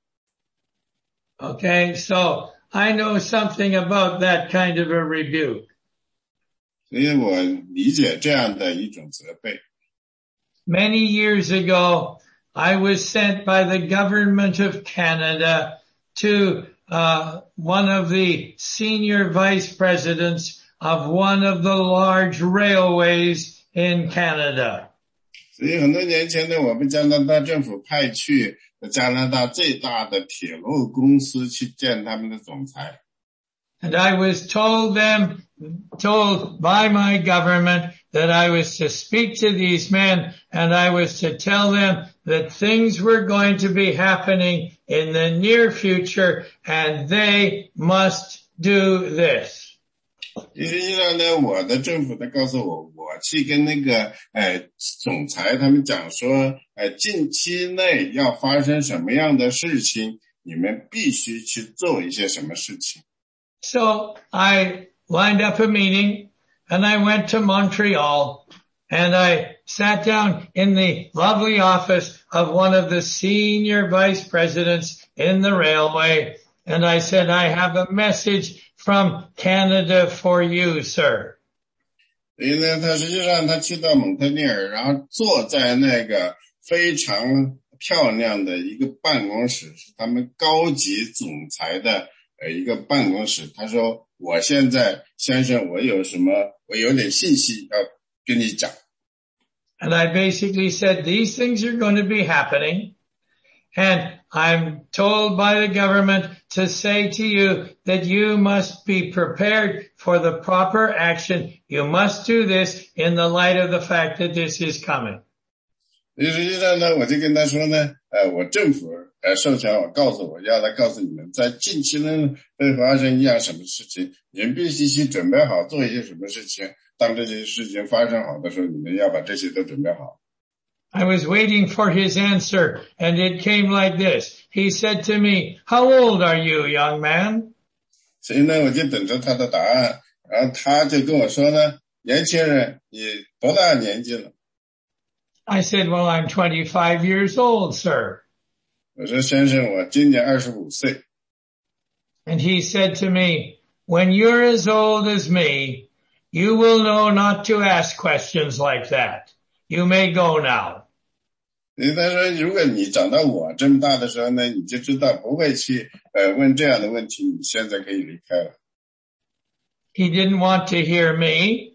Okay, so I know something about that kind of a rebuke. 所以我理解这样的一种责备。 Many years ago, I was sent by the government of Canada to uh, one of the senior vice presidents of one of the large railways in Canada. 所以很多年前呢，我被加拿大政府派去加拿大最大的铁路公司去见他们的总裁。 And I was told them, told by my government that I was to speak to these men and I was to tell them that things were going to be happening in the near future and they must do this. 实际上呢，我的政府呢告诉我，我去跟那个呃总裁他们讲说，呃近期内要发生什么样的事情，你们必须去做一些什么事情。 So I lined up a meeting and I went to Montreal and I sat down in the lovely office of one of the senior vice presidents in the railway and I said, I have a message from Canada for you, sir. 所以呢，他实际上他去到蒙特利尔，然后坐在那个非常漂亮的一个办公室，是他们高级总裁的呃一个办公室。他说：“我现在先生，我有什么？我有点信息要跟你讲。” And I basically said, these things are going to be happening. And I'm told by the government to say to you that you must be prepared for the proper action. You must do this in the light of the fact that this is coming. 实际上呢，我就跟他说呢，呃，我政府呃授权我告诉我要来告诉你们，在近期呢会发生一样什么事情，你们必须去准备好做一些什么事情。当这些事情发生好的时候，你们要把这些都准备好。 I was waiting for his answer, and it came like this. He said to me, how old are you, young man? 所以呢，我就等着他的答案，然后他就跟我说呢，年轻人，你多大年纪了 I said, well, I'm twenty-five years old, sir. 我说先生，我今年二十五岁。 And he said to me, when you're as old as me, you will know not to ask questions like that. You may go now. 他说如果你长到我这么大的时候呢，你就知道不会去呃问这样的问题，你现在可以离开了。 He didn't want to hear me.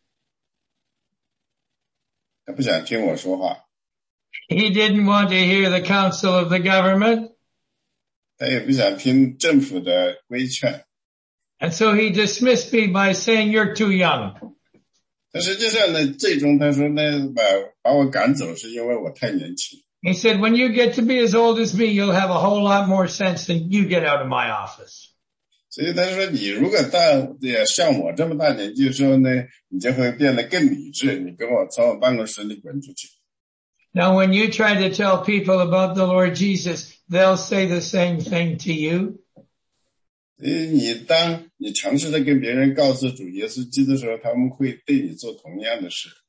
他不想听我说话。 He didn't want to hear the counsel of the government. 他也不想听政府的规劝。 And so he dismissed me by saying, you're too young. 但实际上呢，最终他说呢，把把我赶走是因为我太年轻。 He said, when you get to be as old as me, you'll have a whole lot more sense than you get out of my office. 所以他说，你如果大也像我这么大年纪的时候呢，你就会变得更理智。你跟我从我办公室里滚出去。 Now, when you try to tell people about the Lord Jesus, they'll say the same thing to you. 你当你尝试的跟别人告诉主耶稣基督的时候，他们会对你做同样的事。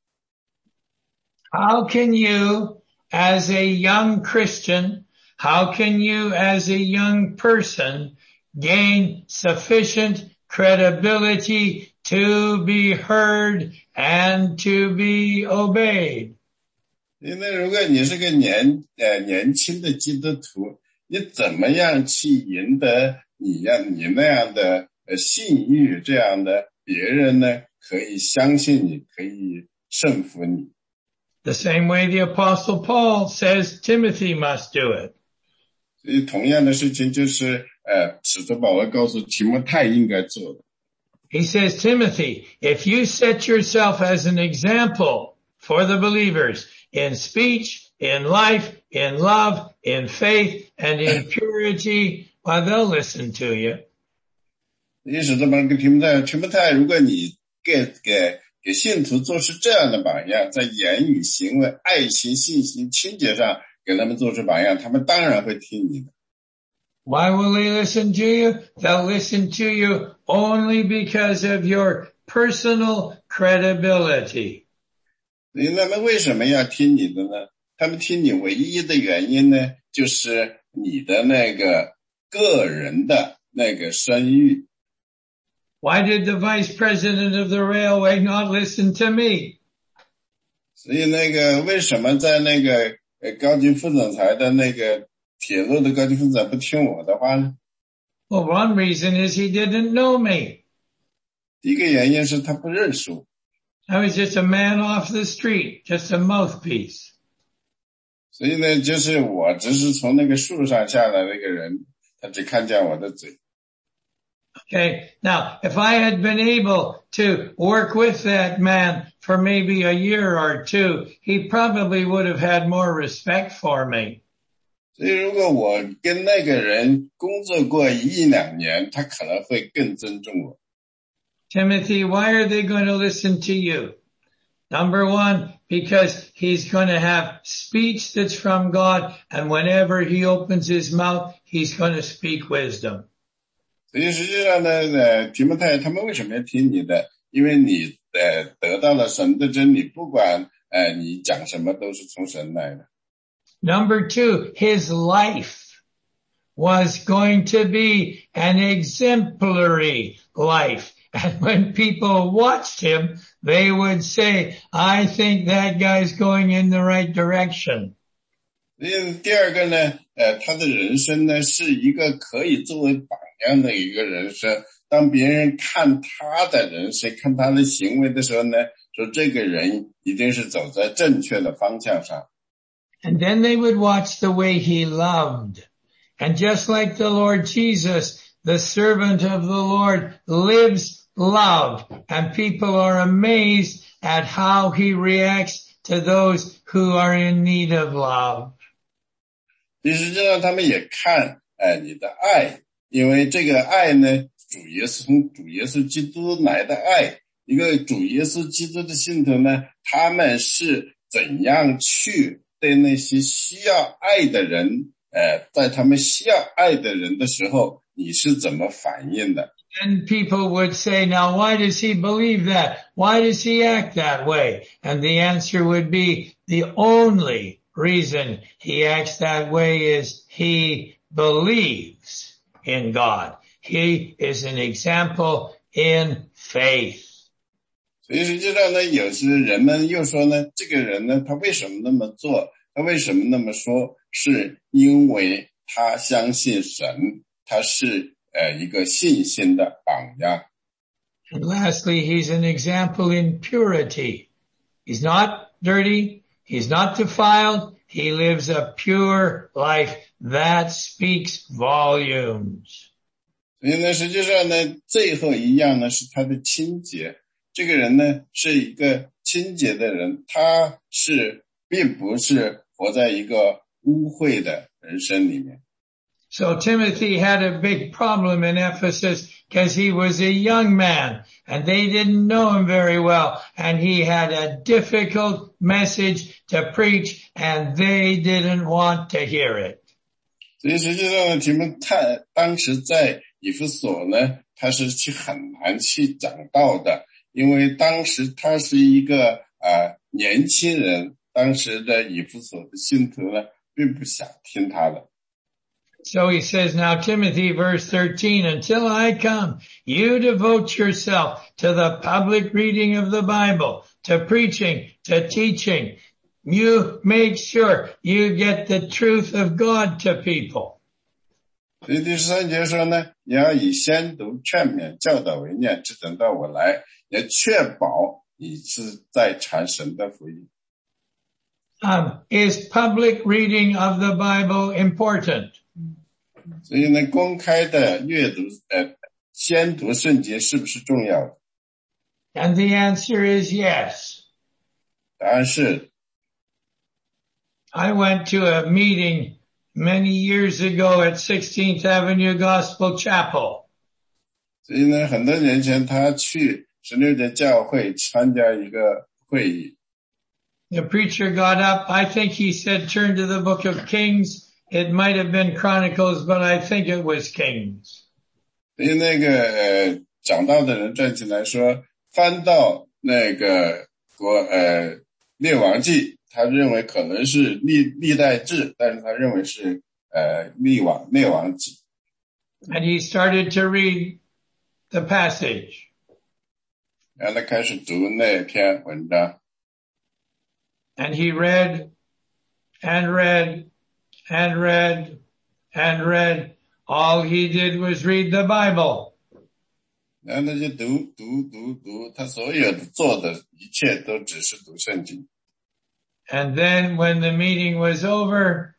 How can you, as a young Christian, how can you, as a young person, gain sufficient credibility to be heard and to be obeyed? 因为如果你是个年呃年轻的基督徒，你怎么样去赢得你样你那样的呃信誉，这样的别人呢可以相信你，可以顺服你。 The same way the Apostle Paul says Timothy must do it. 所以同样的事情就是呃使徒保罗告诉提摩太应该做的。 He says, Timothy, if you set yourself as an example for the believers in speech, in life, in love, in faith, and in purity, well, they'll listen to you. 意思这么跟提摩太，提摩太，如果你给给给信徒做出这样的榜样，在言语、行为、爱心、信心、清洁上给他们做出榜样，他们当然会听你的。 Why will they listen to you? They'll listen to you only because of your personal credibility. 那么为什么要听你的呢？他们听你唯一的原因呢，就是你的那个个人的那个声誉。 Why did the vice president of the railway not listen to me? 所以那个为什么在那个呃高级副总裁的那个铁路的高级副总裁不听我的话呢？ Well, one reason is he didn't know me. 第一个原因是他不认识我。 I was just a man off the street, just a mouthpiece. 所以呢，就是我只是从那个树上下来的一个人，他只看见我的嘴。 Okay, now, if I had been able to work with that man for maybe a year or two, he probably would have had more respect for me. 所以如果我跟那个人工作过一两年，他可能会更尊重我。 Timothy, why are they going to listen to you? Number one, because he's going to have speech that's from God, and whenever he opens his mouth, he's going to speak wisdom. 所以实际上呢，呃，提摩太他们为什么要听你的？因为你呃得到了神的真理，不管呃你讲什么都是从神来的。 Number two, his life was going to be an exemplary life. And when people watched him, they would say, I think that guy's going in the right direction. 第二个呢，呃，他的人生呢是一个可以作为榜样的一个人生。当别人看他的人生，看他的行为的时候呢，说这个人一定是走在正确的方向上。 And then they would watch the way he loved. And just like the Lord Jesus, the servant of the Lord lives love. And people are amazed at how he reacts to those who are in need of love. 其实这让他们也看哎你的爱，因为这个爱呢，主耶稣从主耶稣基督来的爱，一个主耶稣基督的信徒呢，他们是怎样去对那些需要爱的人，呃，在他们需要爱的人的时候，你是怎么反应的？ then people would say, now why does he believe that? Why does he act that way? And the answer would be, the only reason he acts that way is he believes in God. He is an example in faith. 所以实际上呢，有些人呢又说呢，这个人呢，他为什么那么做？他为什么那么说？是因为他相信神，他是呃一个信心的榜样。 And lastly, he's an example in purity. He's not dirty. He's not defiled. He lives a pure life that speaks volumes. 所以呢，实际上呢，最后一样呢是他的清洁。这个人呢是一个清洁的人，他是并不是活在一个污秽的人生里面。 So Timothy had a big problem in Ephesus because he was a young man and they didn't know him very well, and he had a difficult message to preach and they didn't want to hear it. 所以实际上呢，提摩太当时在以弗所呢，他是去很难去讲道的，因为当时他是一个呃年轻人，当时的以弗所的信徒呢，并不想听他的。 So he says, now Timothy, verse thirteen, until I come, you devote yourself to the public reading of the Bible, to preaching, to teaching. You make sure you get the truth of God to people. 所以第十三节说呢，你要以先读、劝勉、教导为念，直等到我来，也确保你是在传神的福音。 Um, is public reading of the Bible important? 所以呢，公开的阅读，呃，先读圣经是不是重要的？ And the answer is yes. 答案是。 I went to a meeting many years ago at sixteenth Avenue Gospel Chapel. 所以呢，很多年前他去十六节教会参加一个会议。 The preacher got up. I think he said, turn to the book of Kings. It might have been Chronicles, but I think it was Kings. 所以那个呃讲道的人站起来说，翻到那个国呃列王记，他认为可能是历历代志，但是他认为是呃列王列王记。 And he started to read the passage. 然后他开始读那篇文章。 And he read and read and read and read. All he did was read the Bible. 然后他就读读读读，他所有的做的一切都只是读圣经。 And then when the meeting was over,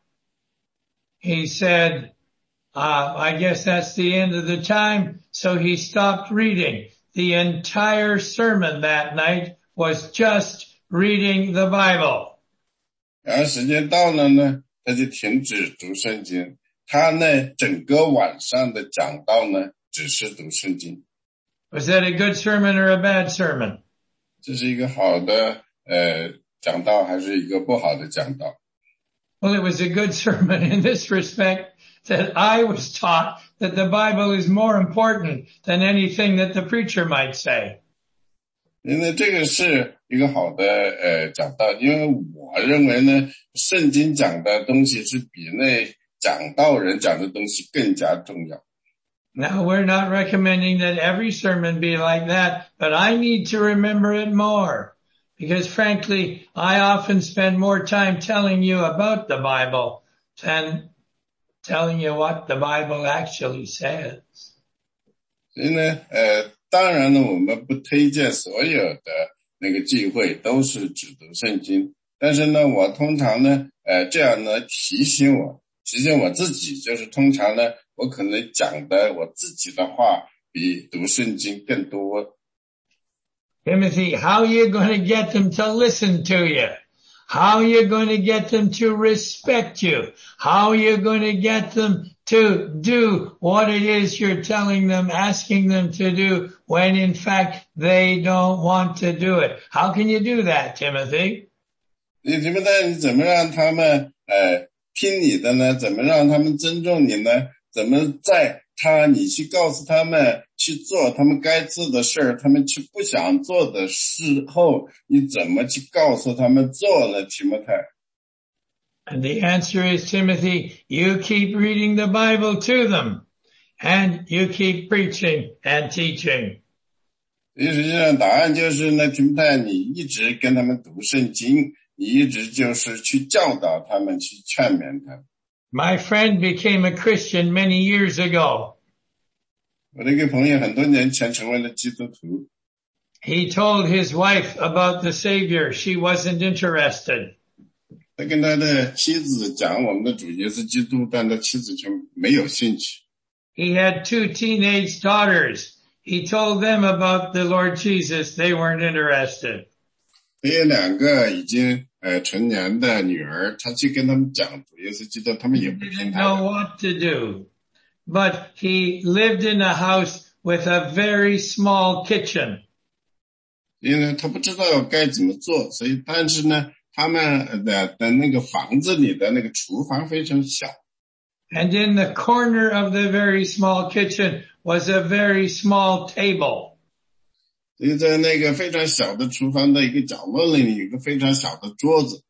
he said, uh, I guess that's the end of the time. So he stopped reading. The entire sermon that night was just reading the Bible. 然后时间到了呢，他就停止读圣经。他呢，整个晚上的讲道呢，只是读圣经。 Was that a good sermon or a bad sermon? 这是一个好的呃讲道，还是一个不好的讲道？ Well, it was a good sermon in this respect that I was taught that the Bible is more important than anything that the preacher might say. 因为这个是一个好的呃讲道，因为我认为呢，圣经讲的东西是比那讲道人讲的东西更加重要。 Now, we're not recommending that every sermon be like that, but I need to remember it more. Because frankly, I often spend more time telling you about the Bible than telling you what the Bible actually says. 所以呢，呃，当然呢，我们不推荐所有的那个聚会都是只读圣经，但是呢，我通常呢，呃，这样呢提醒我，提醒我自己，就是通常呢，我可能讲的我自己的话比读圣经更多。 Timothy, how are you going to get them to listen to you? How are you going to get them to respect you? How are you going to get them to do what it is you're telling them, asking them to do, when in fact they don't want to do it? How can you do that, Timothy? 你觉得你怎么让他们呃听你的呢？怎么让他们尊重你呢？ 怎么在他你去告诉他们去做他们该做的事儿，他们去不想做的时候，你怎么去告诉他们做了，提摩太？ And the answer is, Timothy, you keep reading the Bible to them and you keep preaching and teaching. 实际上答案就是呢，提摩太，你一直跟他们读圣经，你一直就是去教导他们，去劝勉他们。 My friend became a Christian many years ago. 我的一个朋友很多年前成为了基督徒。 He told his wife about the Savior. She wasn't interested. 他跟他的妻子讲我们的主耶稣基督，但他妻子却没有兴趣。 He had two teenage daughters. He told them about the Lord Jesus. They weren't interested. 他有两个已经呃成年的女儿，他去跟他们讲主耶稣基督，他们也不听 Didn't 他 know 的。 what to do. But he lived in a house with a very small kitchen. 因为他不知道该怎么做，所以但是呢，他们的的那个房子里的那个厨房非常小。 And in the corner of the very small kitchen was a very small table. 所以在那个非常小的厨房的一个角落里，有一个非常小的桌子。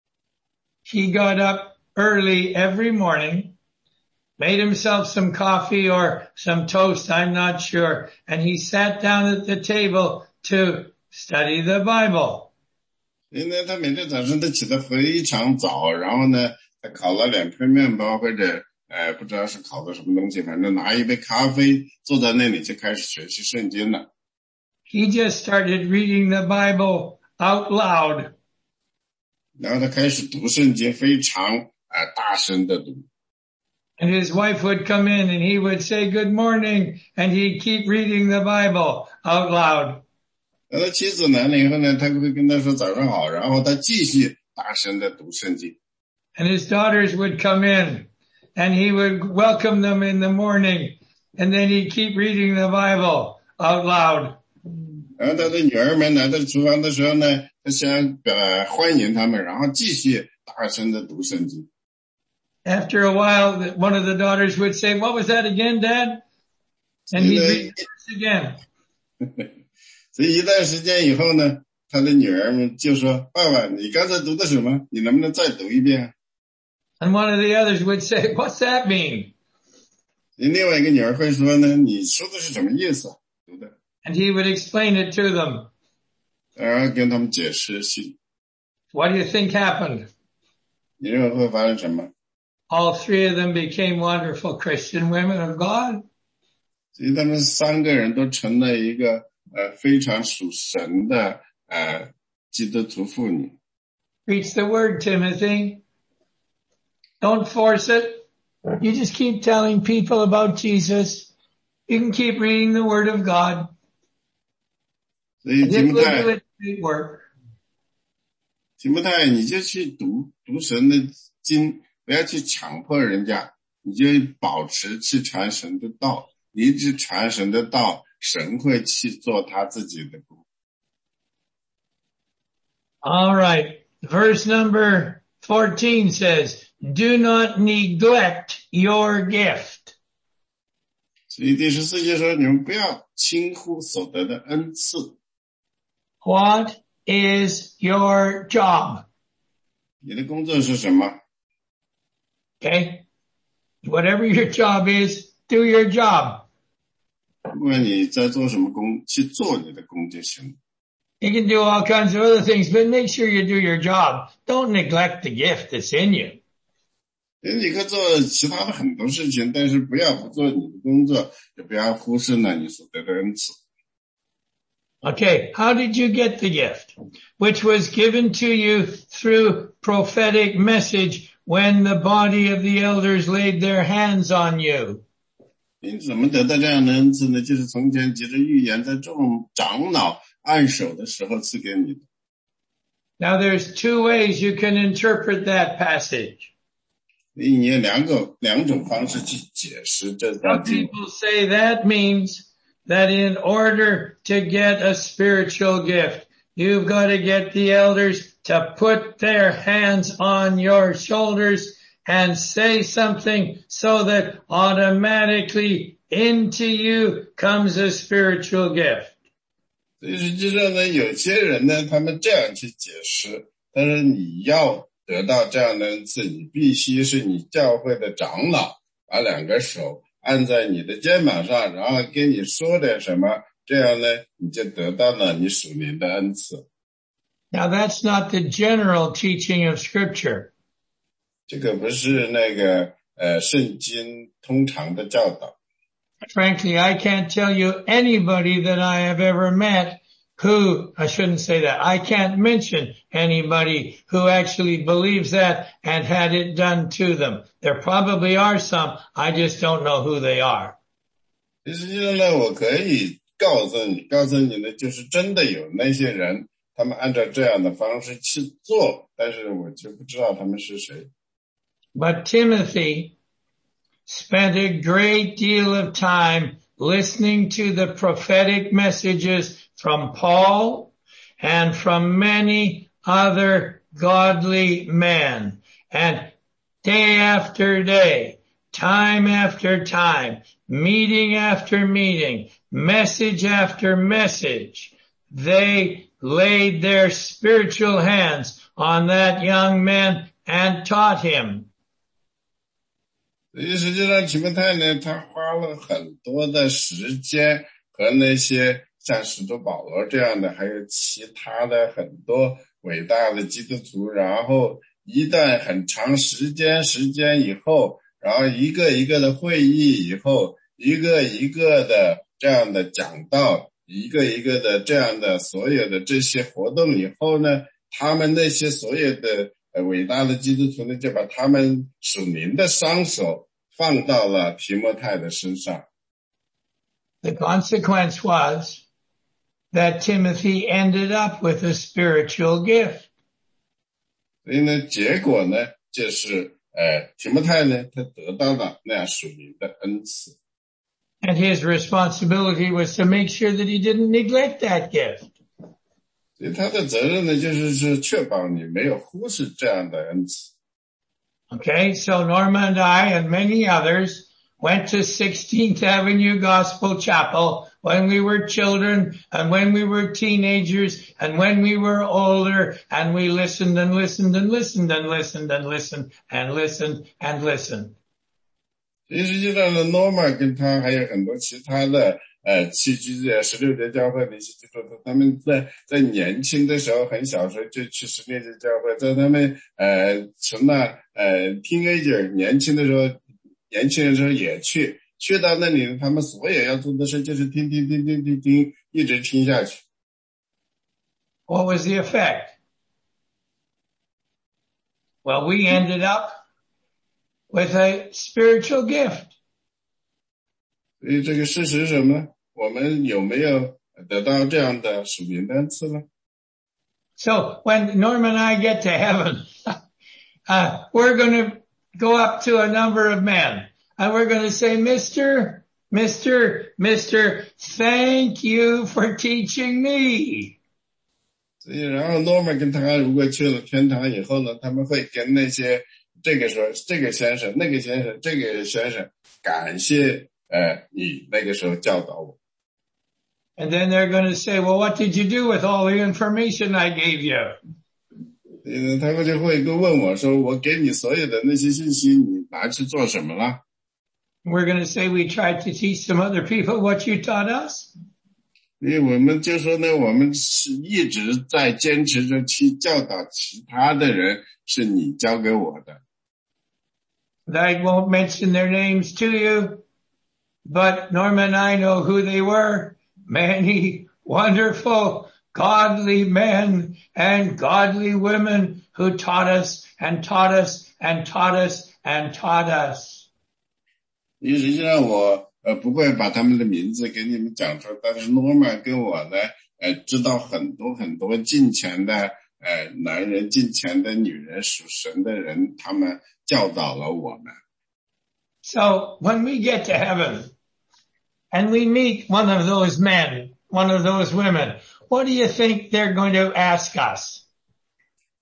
He got up early every morning, made himself some coffee or some toast, I'm not sure, and he sat down at the table to study the Bible. 因为他每天早上都起得非常早，然后呢，他烤了两片面包或者呃不知道是烤的什么东西，反正拿一杯咖啡，坐在那里就开始学习圣经了。 He just started reading the Bible out loud. 然后他开始读圣经，非常呃大声的读。 And his wife would come in and he would say good morning and he'd keep reading the Bible out loud. 然后妻子来了以后呢，他会跟他说早上好，然后他继续大声的读圣经。 And his daughters would come in and he would welcome them in the morning and then he'd keep reading the Bible out loud. 然后他的女儿们来到厨房的时候呢，他想呃欢迎他们，然后继续大声的读圣经。 After a while, one of the daughters would say, what was that again, Dad? And he'd read the verse again. 所以一段时间以后呢，他的女儿们就说：“爸爸，你刚才读的什么？你能不能再读一遍？” And one of the others would say, what's that mean? 另外一个女儿会说呢：“你说的是什么意思？”读的。 And he would explain it to them. 然后跟他们解释是。 What do you think happened? 你认为会发生什么？ All three of them became wonderful Christian women of God. 所以他们三个人都成了一个呃非常属神的呃基督徒妇女。 Preach the word, Timothy. Don't force it. You just keep telling people about Jesus. You can keep reading the word of God. 所以提 It 摩 will 太 do its great work. 提摩太，你就去读读神的经，不要去强迫人家，你就保持去传神的道。你一直传神的道，神会去做他自己的工。 All right. Verse number fourteen says, do not neglect your gift. 所以第十四节说，你们不要轻忽所得的恩赐。 What is your job? 你的工作是什么？ Okay. Whatever your job is, do your job. 不管你在做什么工，去做你的工就行。 You can do all kinds of other things, but make sure you do your job. Don't neglect the gift that's in you. 你可以做其他的很多事情，但是不要不做你的工作，也不要忽视了你所得的恩赐。 Okay, how did you get the gift? Which was given to you through prophetic message when the body of the elders laid their hands on you. 你怎么得到这样的恩赐呢？就是从前藉着预言，在众长老按手的时候赐给你的。 Now there's two ways you can interpret that passage. 你有两个两种方式去解释这段 Some 经文。 people say that means that in order to get a spiritual gift, you've got to get the elders to put their hands on your shoulders and say something so that automatically into you comes a spiritual gift. 所以实际上呢，有些人呢，他们这样去解释，但是你要得到这样的恩赐，你必须是你教会的长老，把两个手按在你的肩膀上，然后跟你说点什么，这样呢，你就得到了你属灵的恩赐。 Now that's not the general teaching of Scripture. 这个不是那个呃圣经通常的教导。 Frankly, I can't tell you anybody that I have ever met who, I shouldn't say that, I can't mention anybody who actually believes that and had it done to them. There probably are some, I just don't know who they are. 实际上呢，我可以告诉你，告诉你呢，就是真的有那些人，他们按照这样的方式去做，但是我就不知道他们是谁。 But Timothy spent a great deal of time listening to the prophetic messages from Paul and from many other godly men. And day after day, time after time, meeting after meeting, message after message, they laid their spiritual hands on that young man and taught him. 所以实际上提摩太呢，他花了很多的时间和那些像使徒保罗这样的，还有其他的很多伟大的基督徒，然后一旦很长时间时间以后，然后一个一个的会议以后，一个一个的这样的讲道，一个一个的这样的所有的这些活动以后呢，他们那些所有的呃伟大的基督徒呢，就把他们属灵的双手放到了提摩太的身上。 The consequence was that Timothy ended up with a spiritual gift. 所以呢，结果呢，就是呃提摩太呢，他得到了那样属灵的恩赐。 And his responsibility was to make sure that he didn't neglect that gift. 所以他的责任呢，就是是确保你没有忽视这样的恩赐。 Okay, so Norma and I and many others went to sixteenth Avenue Gospel Chapel when we were children and when we were teenagers and when we were older, and we listened and listened and listened and listened and listened and listened and listened. 其实实际上呢 ，Norma 跟他还有很多其他的呃七居的十六节教会的一些基督徒，他们在在年轻的时候，很小时候就去十六节教会，在他们呃从那呃 teenager 年轻的时候，年轻的时候也去，去到那里，他们所有要做的事就是听听听听听听，一直听下去。 What was the effect? Well, we ended up with a spiritual gift. 所以这个事实是什么呢？我们有没有得到这样的属灵的恩赐呢？ So when Norma and I get to heaven, uh, we're going to go up to a number of men and we're going to say, Mister, Mister, Mister, thank you for teaching me. 所以然后 Norma 跟他如果去了天堂以后呢，他们会跟那些这个说这个先生那个先生这个先生感谢呃你那个时候教导我。 And then they're going to say, well, what did you do with all the information I gave you? 嗯，他们就会问我说，我给你所有的那些信息，你拿去做什么了？ We're going to say we tried to teach some other people what you taught us. 因为我们就说呢，我们是一直在坚持着去教导其他的人，是你教给我的。 I won't mention their names to you, but Norma and I know who they were. Many wonderful, godly men and godly women who taught us and taught us and taught us and taught us. 因为实际上我呃不会把他们的名字给你们讲出来，但是 Norma 跟我呢呃知道很多很多敬虔的呃男人、敬虔的女人、属神的人，他们教导了我们。 So when we get to heaven and we meet one of those men, one of those women, what do you think they're going to ask us?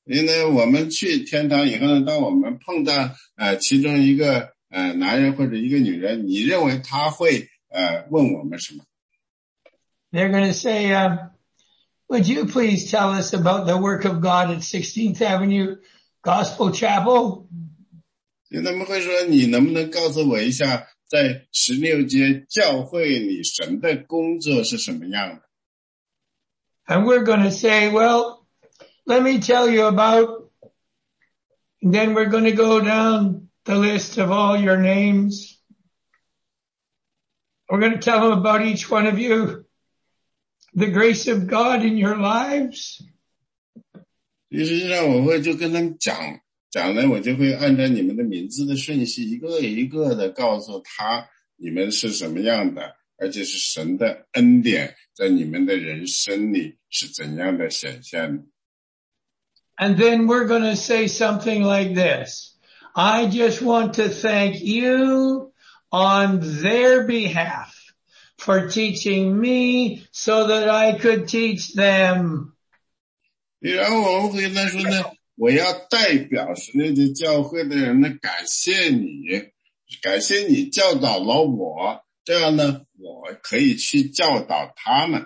因为我们去天堂以后呢，当我们碰到呃其中一个呃男人或者一个女人，你认为他会呃问我们什么？ They're going to say, uh, would you please tell us about the work of God at sixteenth Avenue Gospel Chapel? 他们会说，你能不能告诉我一下，在十六街教会里神的工作是什么样的？ And we're going to say, well, let me tell you about, and then we're going to go down the list of all your names. We're going to tell them about each one of you, the grace of God in your lives. 实际上我会就跟他们讲讲呢，我就会按照你们的名字的顺序，一个一个的告诉他你们是什么样的，而且是神的恩典在你们的人生里是怎样的显现的。 And then we're going to say something like this. I just want to thank you on their behalf for teaching me so that I could teach them. 然后我们会跟他说呢，我要代表十六街教会的人呢，感谢你，感谢你教导了我，这样呢，我可以去教导他们。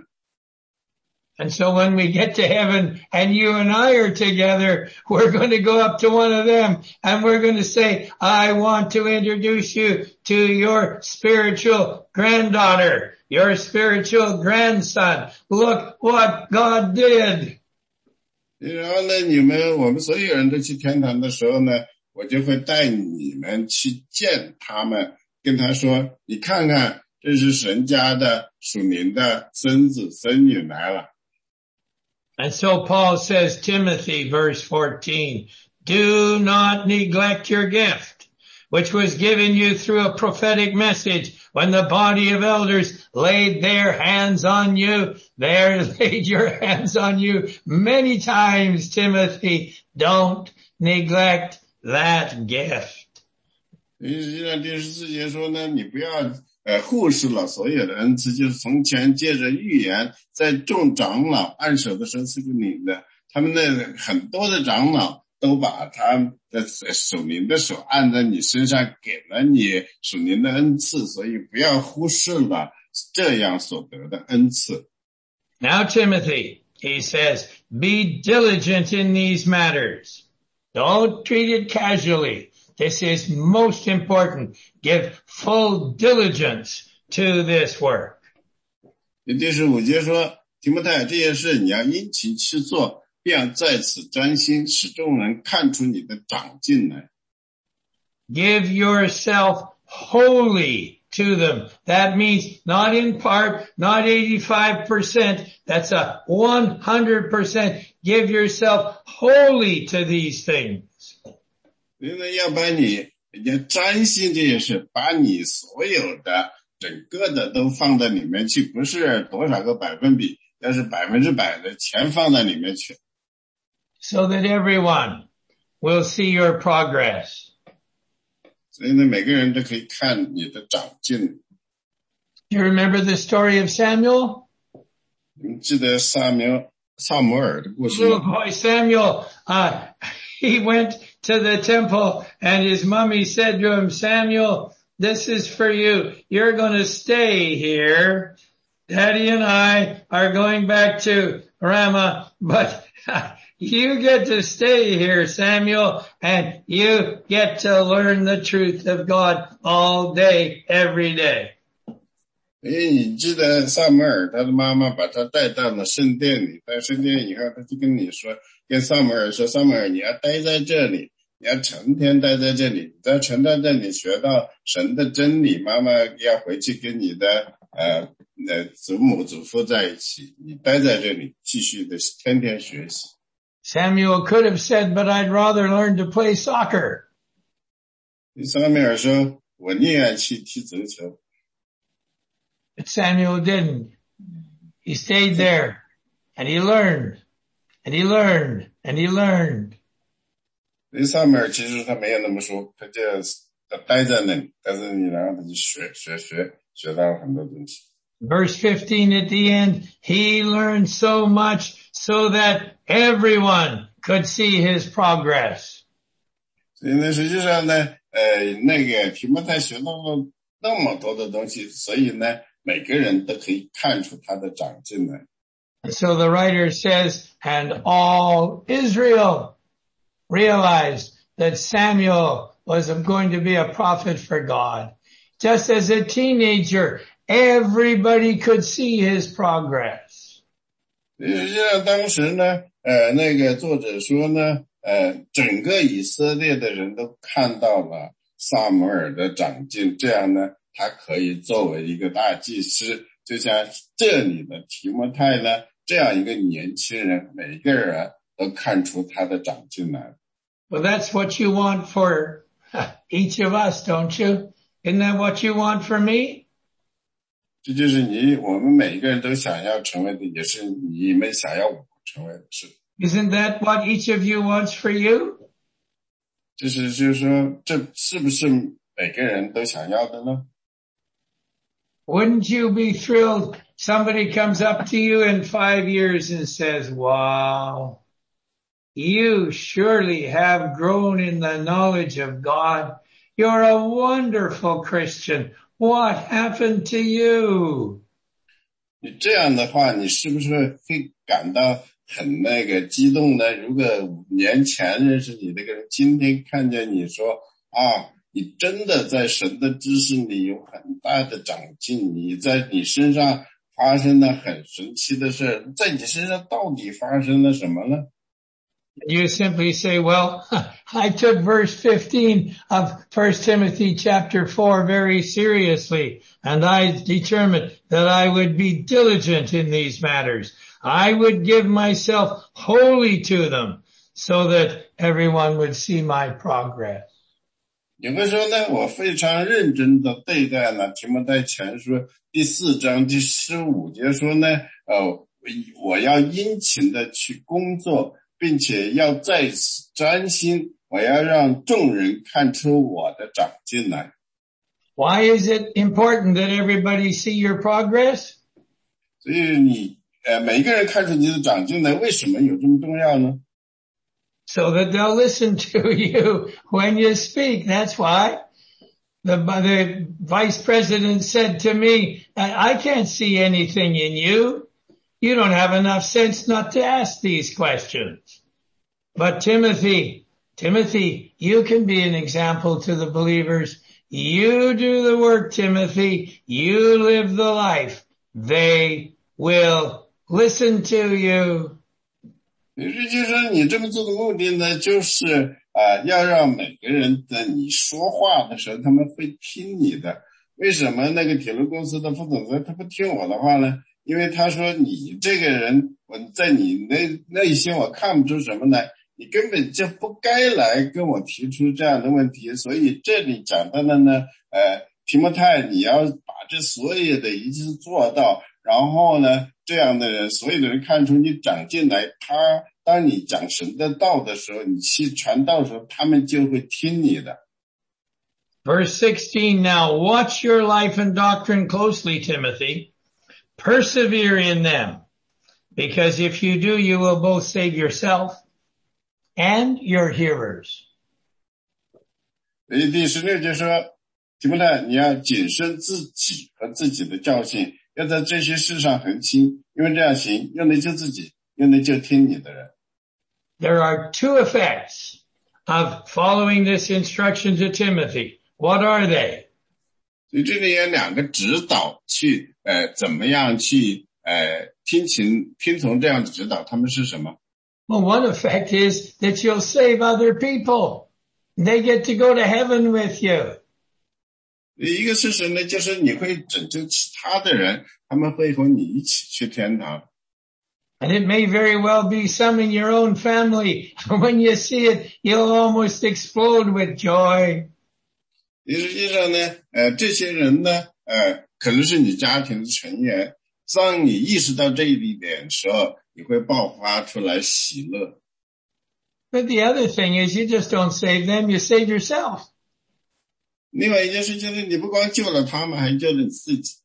And so when we get to heaven and you and I are together, we're going to go up to one of them and we're going to say, I want to introduce you to your spiritual granddaughter, your spiritual grandson. Look what God did. 然后呢，你们我们所有人都去天堂的时候呢，我就会带你们去见他们，跟他说，你看看，这是神家的属灵的孙子孙女来了。 And so Paul says, Timothy, verse fourteen, do not neglect your gift, which was given you through a prophetic message. When the body of elders laid their hands on you, they laid your hands on you many times, Timothy. Don't neglect that gift. 实际上第十四节说呢，你不要呃忽视了所有的恩赐，就是从前借着预言，在众长老按手的时候赐给你的，他们的很多的长老都把他的属灵的手按在你身上，给了你属灵的恩赐，所以不要忽视了这样所得的恩赐。 Now, Timothy, he says, be diligent in these matters. Don't treat it casually. This is most important. Give full diligence to this work. 第十五节说，提摩太，这些事你要殷勤去做，便在此专心，使众人看出你的长进来。 Give yourself wholly to them. That means not in part, not eighty-five percent. That's a one hundred percent. Give yourself wholly to these things. 因为要把你要专心这件事，把你所有的整个的都放在里面去，不是多少个百分比，要是百分之百的全放在里面去。 So that everyone will see your progress. 所以呢，每个人都可以看你的长进。 You remember the story of Samuel? 你们记得撒母撒母耳的故事 Little 吗？ boy Samuel, uh, he went to the temple and his mommy said to him, Samuel, this is for you. You're going to stay here. Daddy and I are going back to Ramah, but you get to stay here, Samuel, and you get to learn the truth of God all day, every day. 因为你记得撒母耳他的妈妈把他带到了圣殿里，到圣殿以后他就跟你说，跟撒母耳说，撒母耳你要待在这里，你要成天待在这里，你在成天在这里学到神的真理，妈妈要回去跟你的呃呃祖母祖父在一起，你待在这里继续的天天学习。 Samuel could have said, but I'd rather learn to play soccer. 撒母耳说，我宁愿去踢足球。 But Samuel didn't. He stayed there and he learned and he learned and he learned. 撒母耳其实他没有那么说，他就他待在那里，但是你让他去学学学学到很多东西。 Verse fifteen at the end, he learned so much so that everyone could see his progress. 所以呢，实际上呢，呃，那个提摩太学到了那么多的东西，所以呢，每个人都可以看出他的长进来。 And so the writer says, and all Israel realized that Samuel was going to be a prophet for God. Just as a teenager, everybody could see his progress. 实际上当时呢，呃，那个作者说呢，呃，整个以色列的人都看到了撒母耳的长进，这样呢，他可以作为一个大祭司，就像这里的提摩太呢，这样一个年轻人，每一个人都看出他的长进来。 Well, that's what you want for each of us, don't you? Isn't that what you want for me? 这就是你，我们每一个人都想要成为的，也是你们想要我成为的事。 Isn't that what each of you wants for you? 这是就是说，这是不是每个人都想要的呢？ Wouldn't you be thrilled? Somebody comes up to you in five years and says, wow, you surely have grown in the knowledge of God. You're a wonderful Christian. What happened to you? 你这样的话，你是不是会感到很那个激动呢？如果五年前认识你那个人，今天看见你说啊，你真的在神的知识里有很大的长进，你在你身上发生了很神奇的事，在你身上到底发生了什么呢？ You simply say, well, I took verse fifteen of First Timothy chapter four very seriously, and I determined that I would be diligent in these matters. I would give myself wholly to them so that everyone would see my progress. 你会说呢，我非常认真的对待呢，提摩太前书第四章第十五节说呢，呃，我要殷勤的去工作，并且要在此专心，我要让众人看出我的长进来。 Why is it important that everybody see your progress? 所以你呃每一个人看出你的长进来，为什么有这么重要呢？ So that they'll listen to you when you speak. That's why the, the vice president said to me, I can't see anything in you. You don't have enough sense not to ask these questions. But Timothy, Timothy, you can be an example to the believers. You do the work, Timothy. You live the life. They will listen to you. 也就是说，你这么做的目的呢，就是啊、呃，要让每个人在你说话的时候，他们会听你的。为什么那个铁路公司的副总裁他不听我的话呢？因为他说你这个人，我在你内内心我看不出什么来，你根本就不该来跟我提出这样的问题。所以这里讲到的呢，呃，提摩太，你要把这所有的一切做到。然后呢，这样的人，所有的人看出你长进来，他当你讲神的道的时候，你去传道的时候，他们就会听你的。 Verse sixteen, now watch your life and doctrine closely, Timothy. Persevere in them, because if you do, you will both save yourself and your hearers. 所以第十六节说，提摩太，你要谨慎自己和自己的教训，要在这些事上恒心，因为这样行，又能救自己，又能救听你的人。 There are two effects of following this instruction to Timothy. What are they? 所以这里有两个指导去，呃，怎么样去，呃，听从听从这样的指导，他们是什么？ Well, one effect is that you'll save other people. They get to go to heaven with you. 一个事实呢，就是你会拯救其他的人，他们会和你一起去天堂。 And it may very well be some in your own family. When you see it, you'll almost explode with joy. 实际上呢，呃，这些人呢，呃，可能是你家庭的成员。当你意识到这一点的时候，你会爆发出来喜乐。 But the other thing is you just don't save them, you save yourself. 另外一件事就是你不光救了他们，还救了你自己。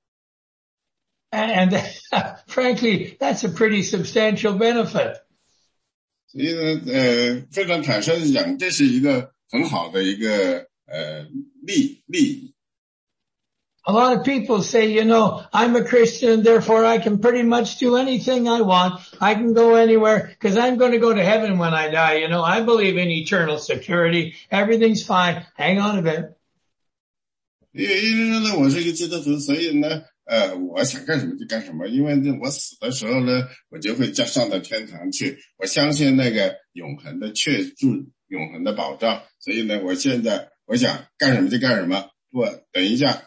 And frankly, that's a pretty substantial benefit. 所以呢，呃，非常坦率的讲，这是一个很好的一个呃利利益。 A lot of people say, you know, I'm a Christian, therefore I can pretty much do anything I want. I can go anywhere because I'm going to go to heaven when I die. You know, I believe in eternal security. Everything's fine. Hang on a bit. 因为因为呢，我是一个基督徒，所以呢，呃，我想干什么就干什么。因为我死的时候呢，我就会加上到天堂去。我相信那个永恒的确住、永恒的保障。所以呢，我现在我想干什么就干什么。不，等一下。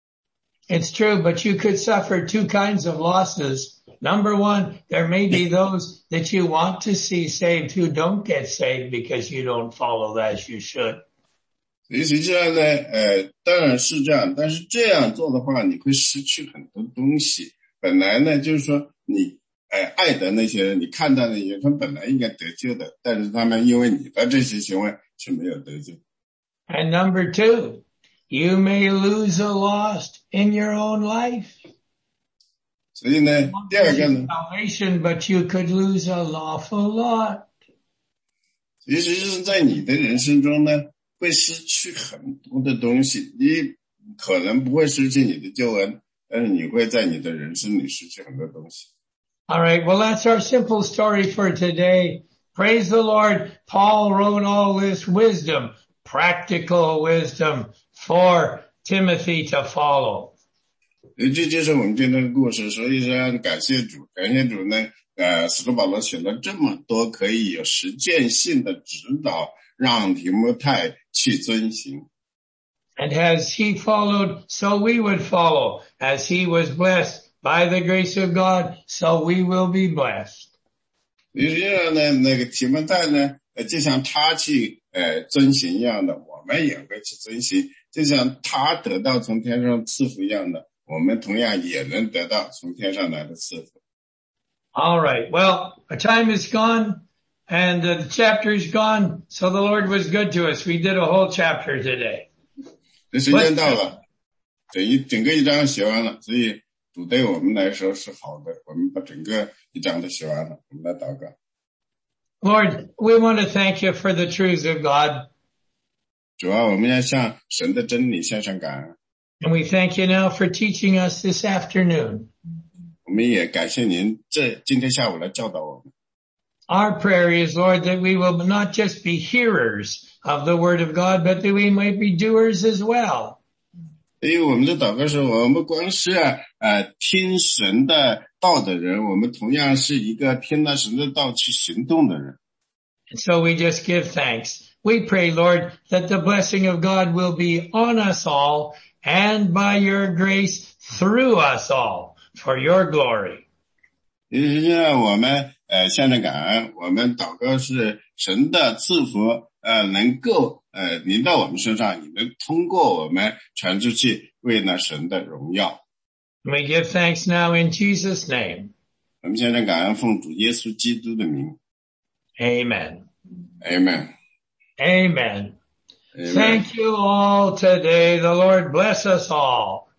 It's true, but you could suffer two kinds of losses. Number one, there may be those that you want to see saved who don't get saved because you don't follow as you should. 所以实际上呢，呃，当然是这样，但是这样做的话，你会失去很多东西。本来呢，就是说你，呃，爱的那些人，你看到那些人，他们本来应该得救的，但是他们因为你的这些行为却没有得救。 And number two, you may lose a lost in your own life. 所以呢，第二个呢 ，salvation, but you could lose an awful lot. 其实是在你的人生中呢，会失去很多的东西。你可能不会失去你的救恩，但是你会在你的人生里失去很多东西。 All right, well, that's our simple story for today. Praise the Lord. Paul wrote all this wisdom, practical wisdom for Timothy to follow. 这就是我们今天的故事，所以说感谢主，感谢主呢，呃，使徒保罗写了这么多可以有实践性的指导，让提摩太去遵行。 And as he followed, so we would follow. As he was blessed by the grace of God, so we will be blessed. 实际上呢，那个提摩太呢，就像他去呃遵行一样的，我们也会去遵行，就像他得到从天上赐福一样的，我们同样也能得到从天上来的赐福。 All right. Well, our time is gone and the chapter is gone. So the Lord was good to us. We did a whole chapter today. 这时间到了，整一整个一章写完了，所以主对我们来说是好的。我们把整个一章都写完了，我们来祷告。 Lord, we want to thank you for the truths of God. 主要我们要向神的真理献上感恩。 And we thank you now for teaching us this afternoon. 我们也感谢您这今天下午来教导我们。 Our prayer is, Lord, that we will not just be hearers of the word of God, but that we might be doers as well. 因为我们的祷告是我们光是呃听神的道的人，我们同样是一个听了神的道去行动的人。 And so we just give thanks. We pray, Lord, that the blessing of God will be on us all and by your grace through us all for your glory. 实际上我们呃向着感恩，我们祷告是神的赐福呃能够呃临到我们身上，也能通过我们传出去，为了神的荣耀。 We give thanks now in Jesus' name. 我们向着感恩，奉主耶稣基督的名。 Amen. Amen. Amen. Amen. Thank you all today. The Lord bless us all.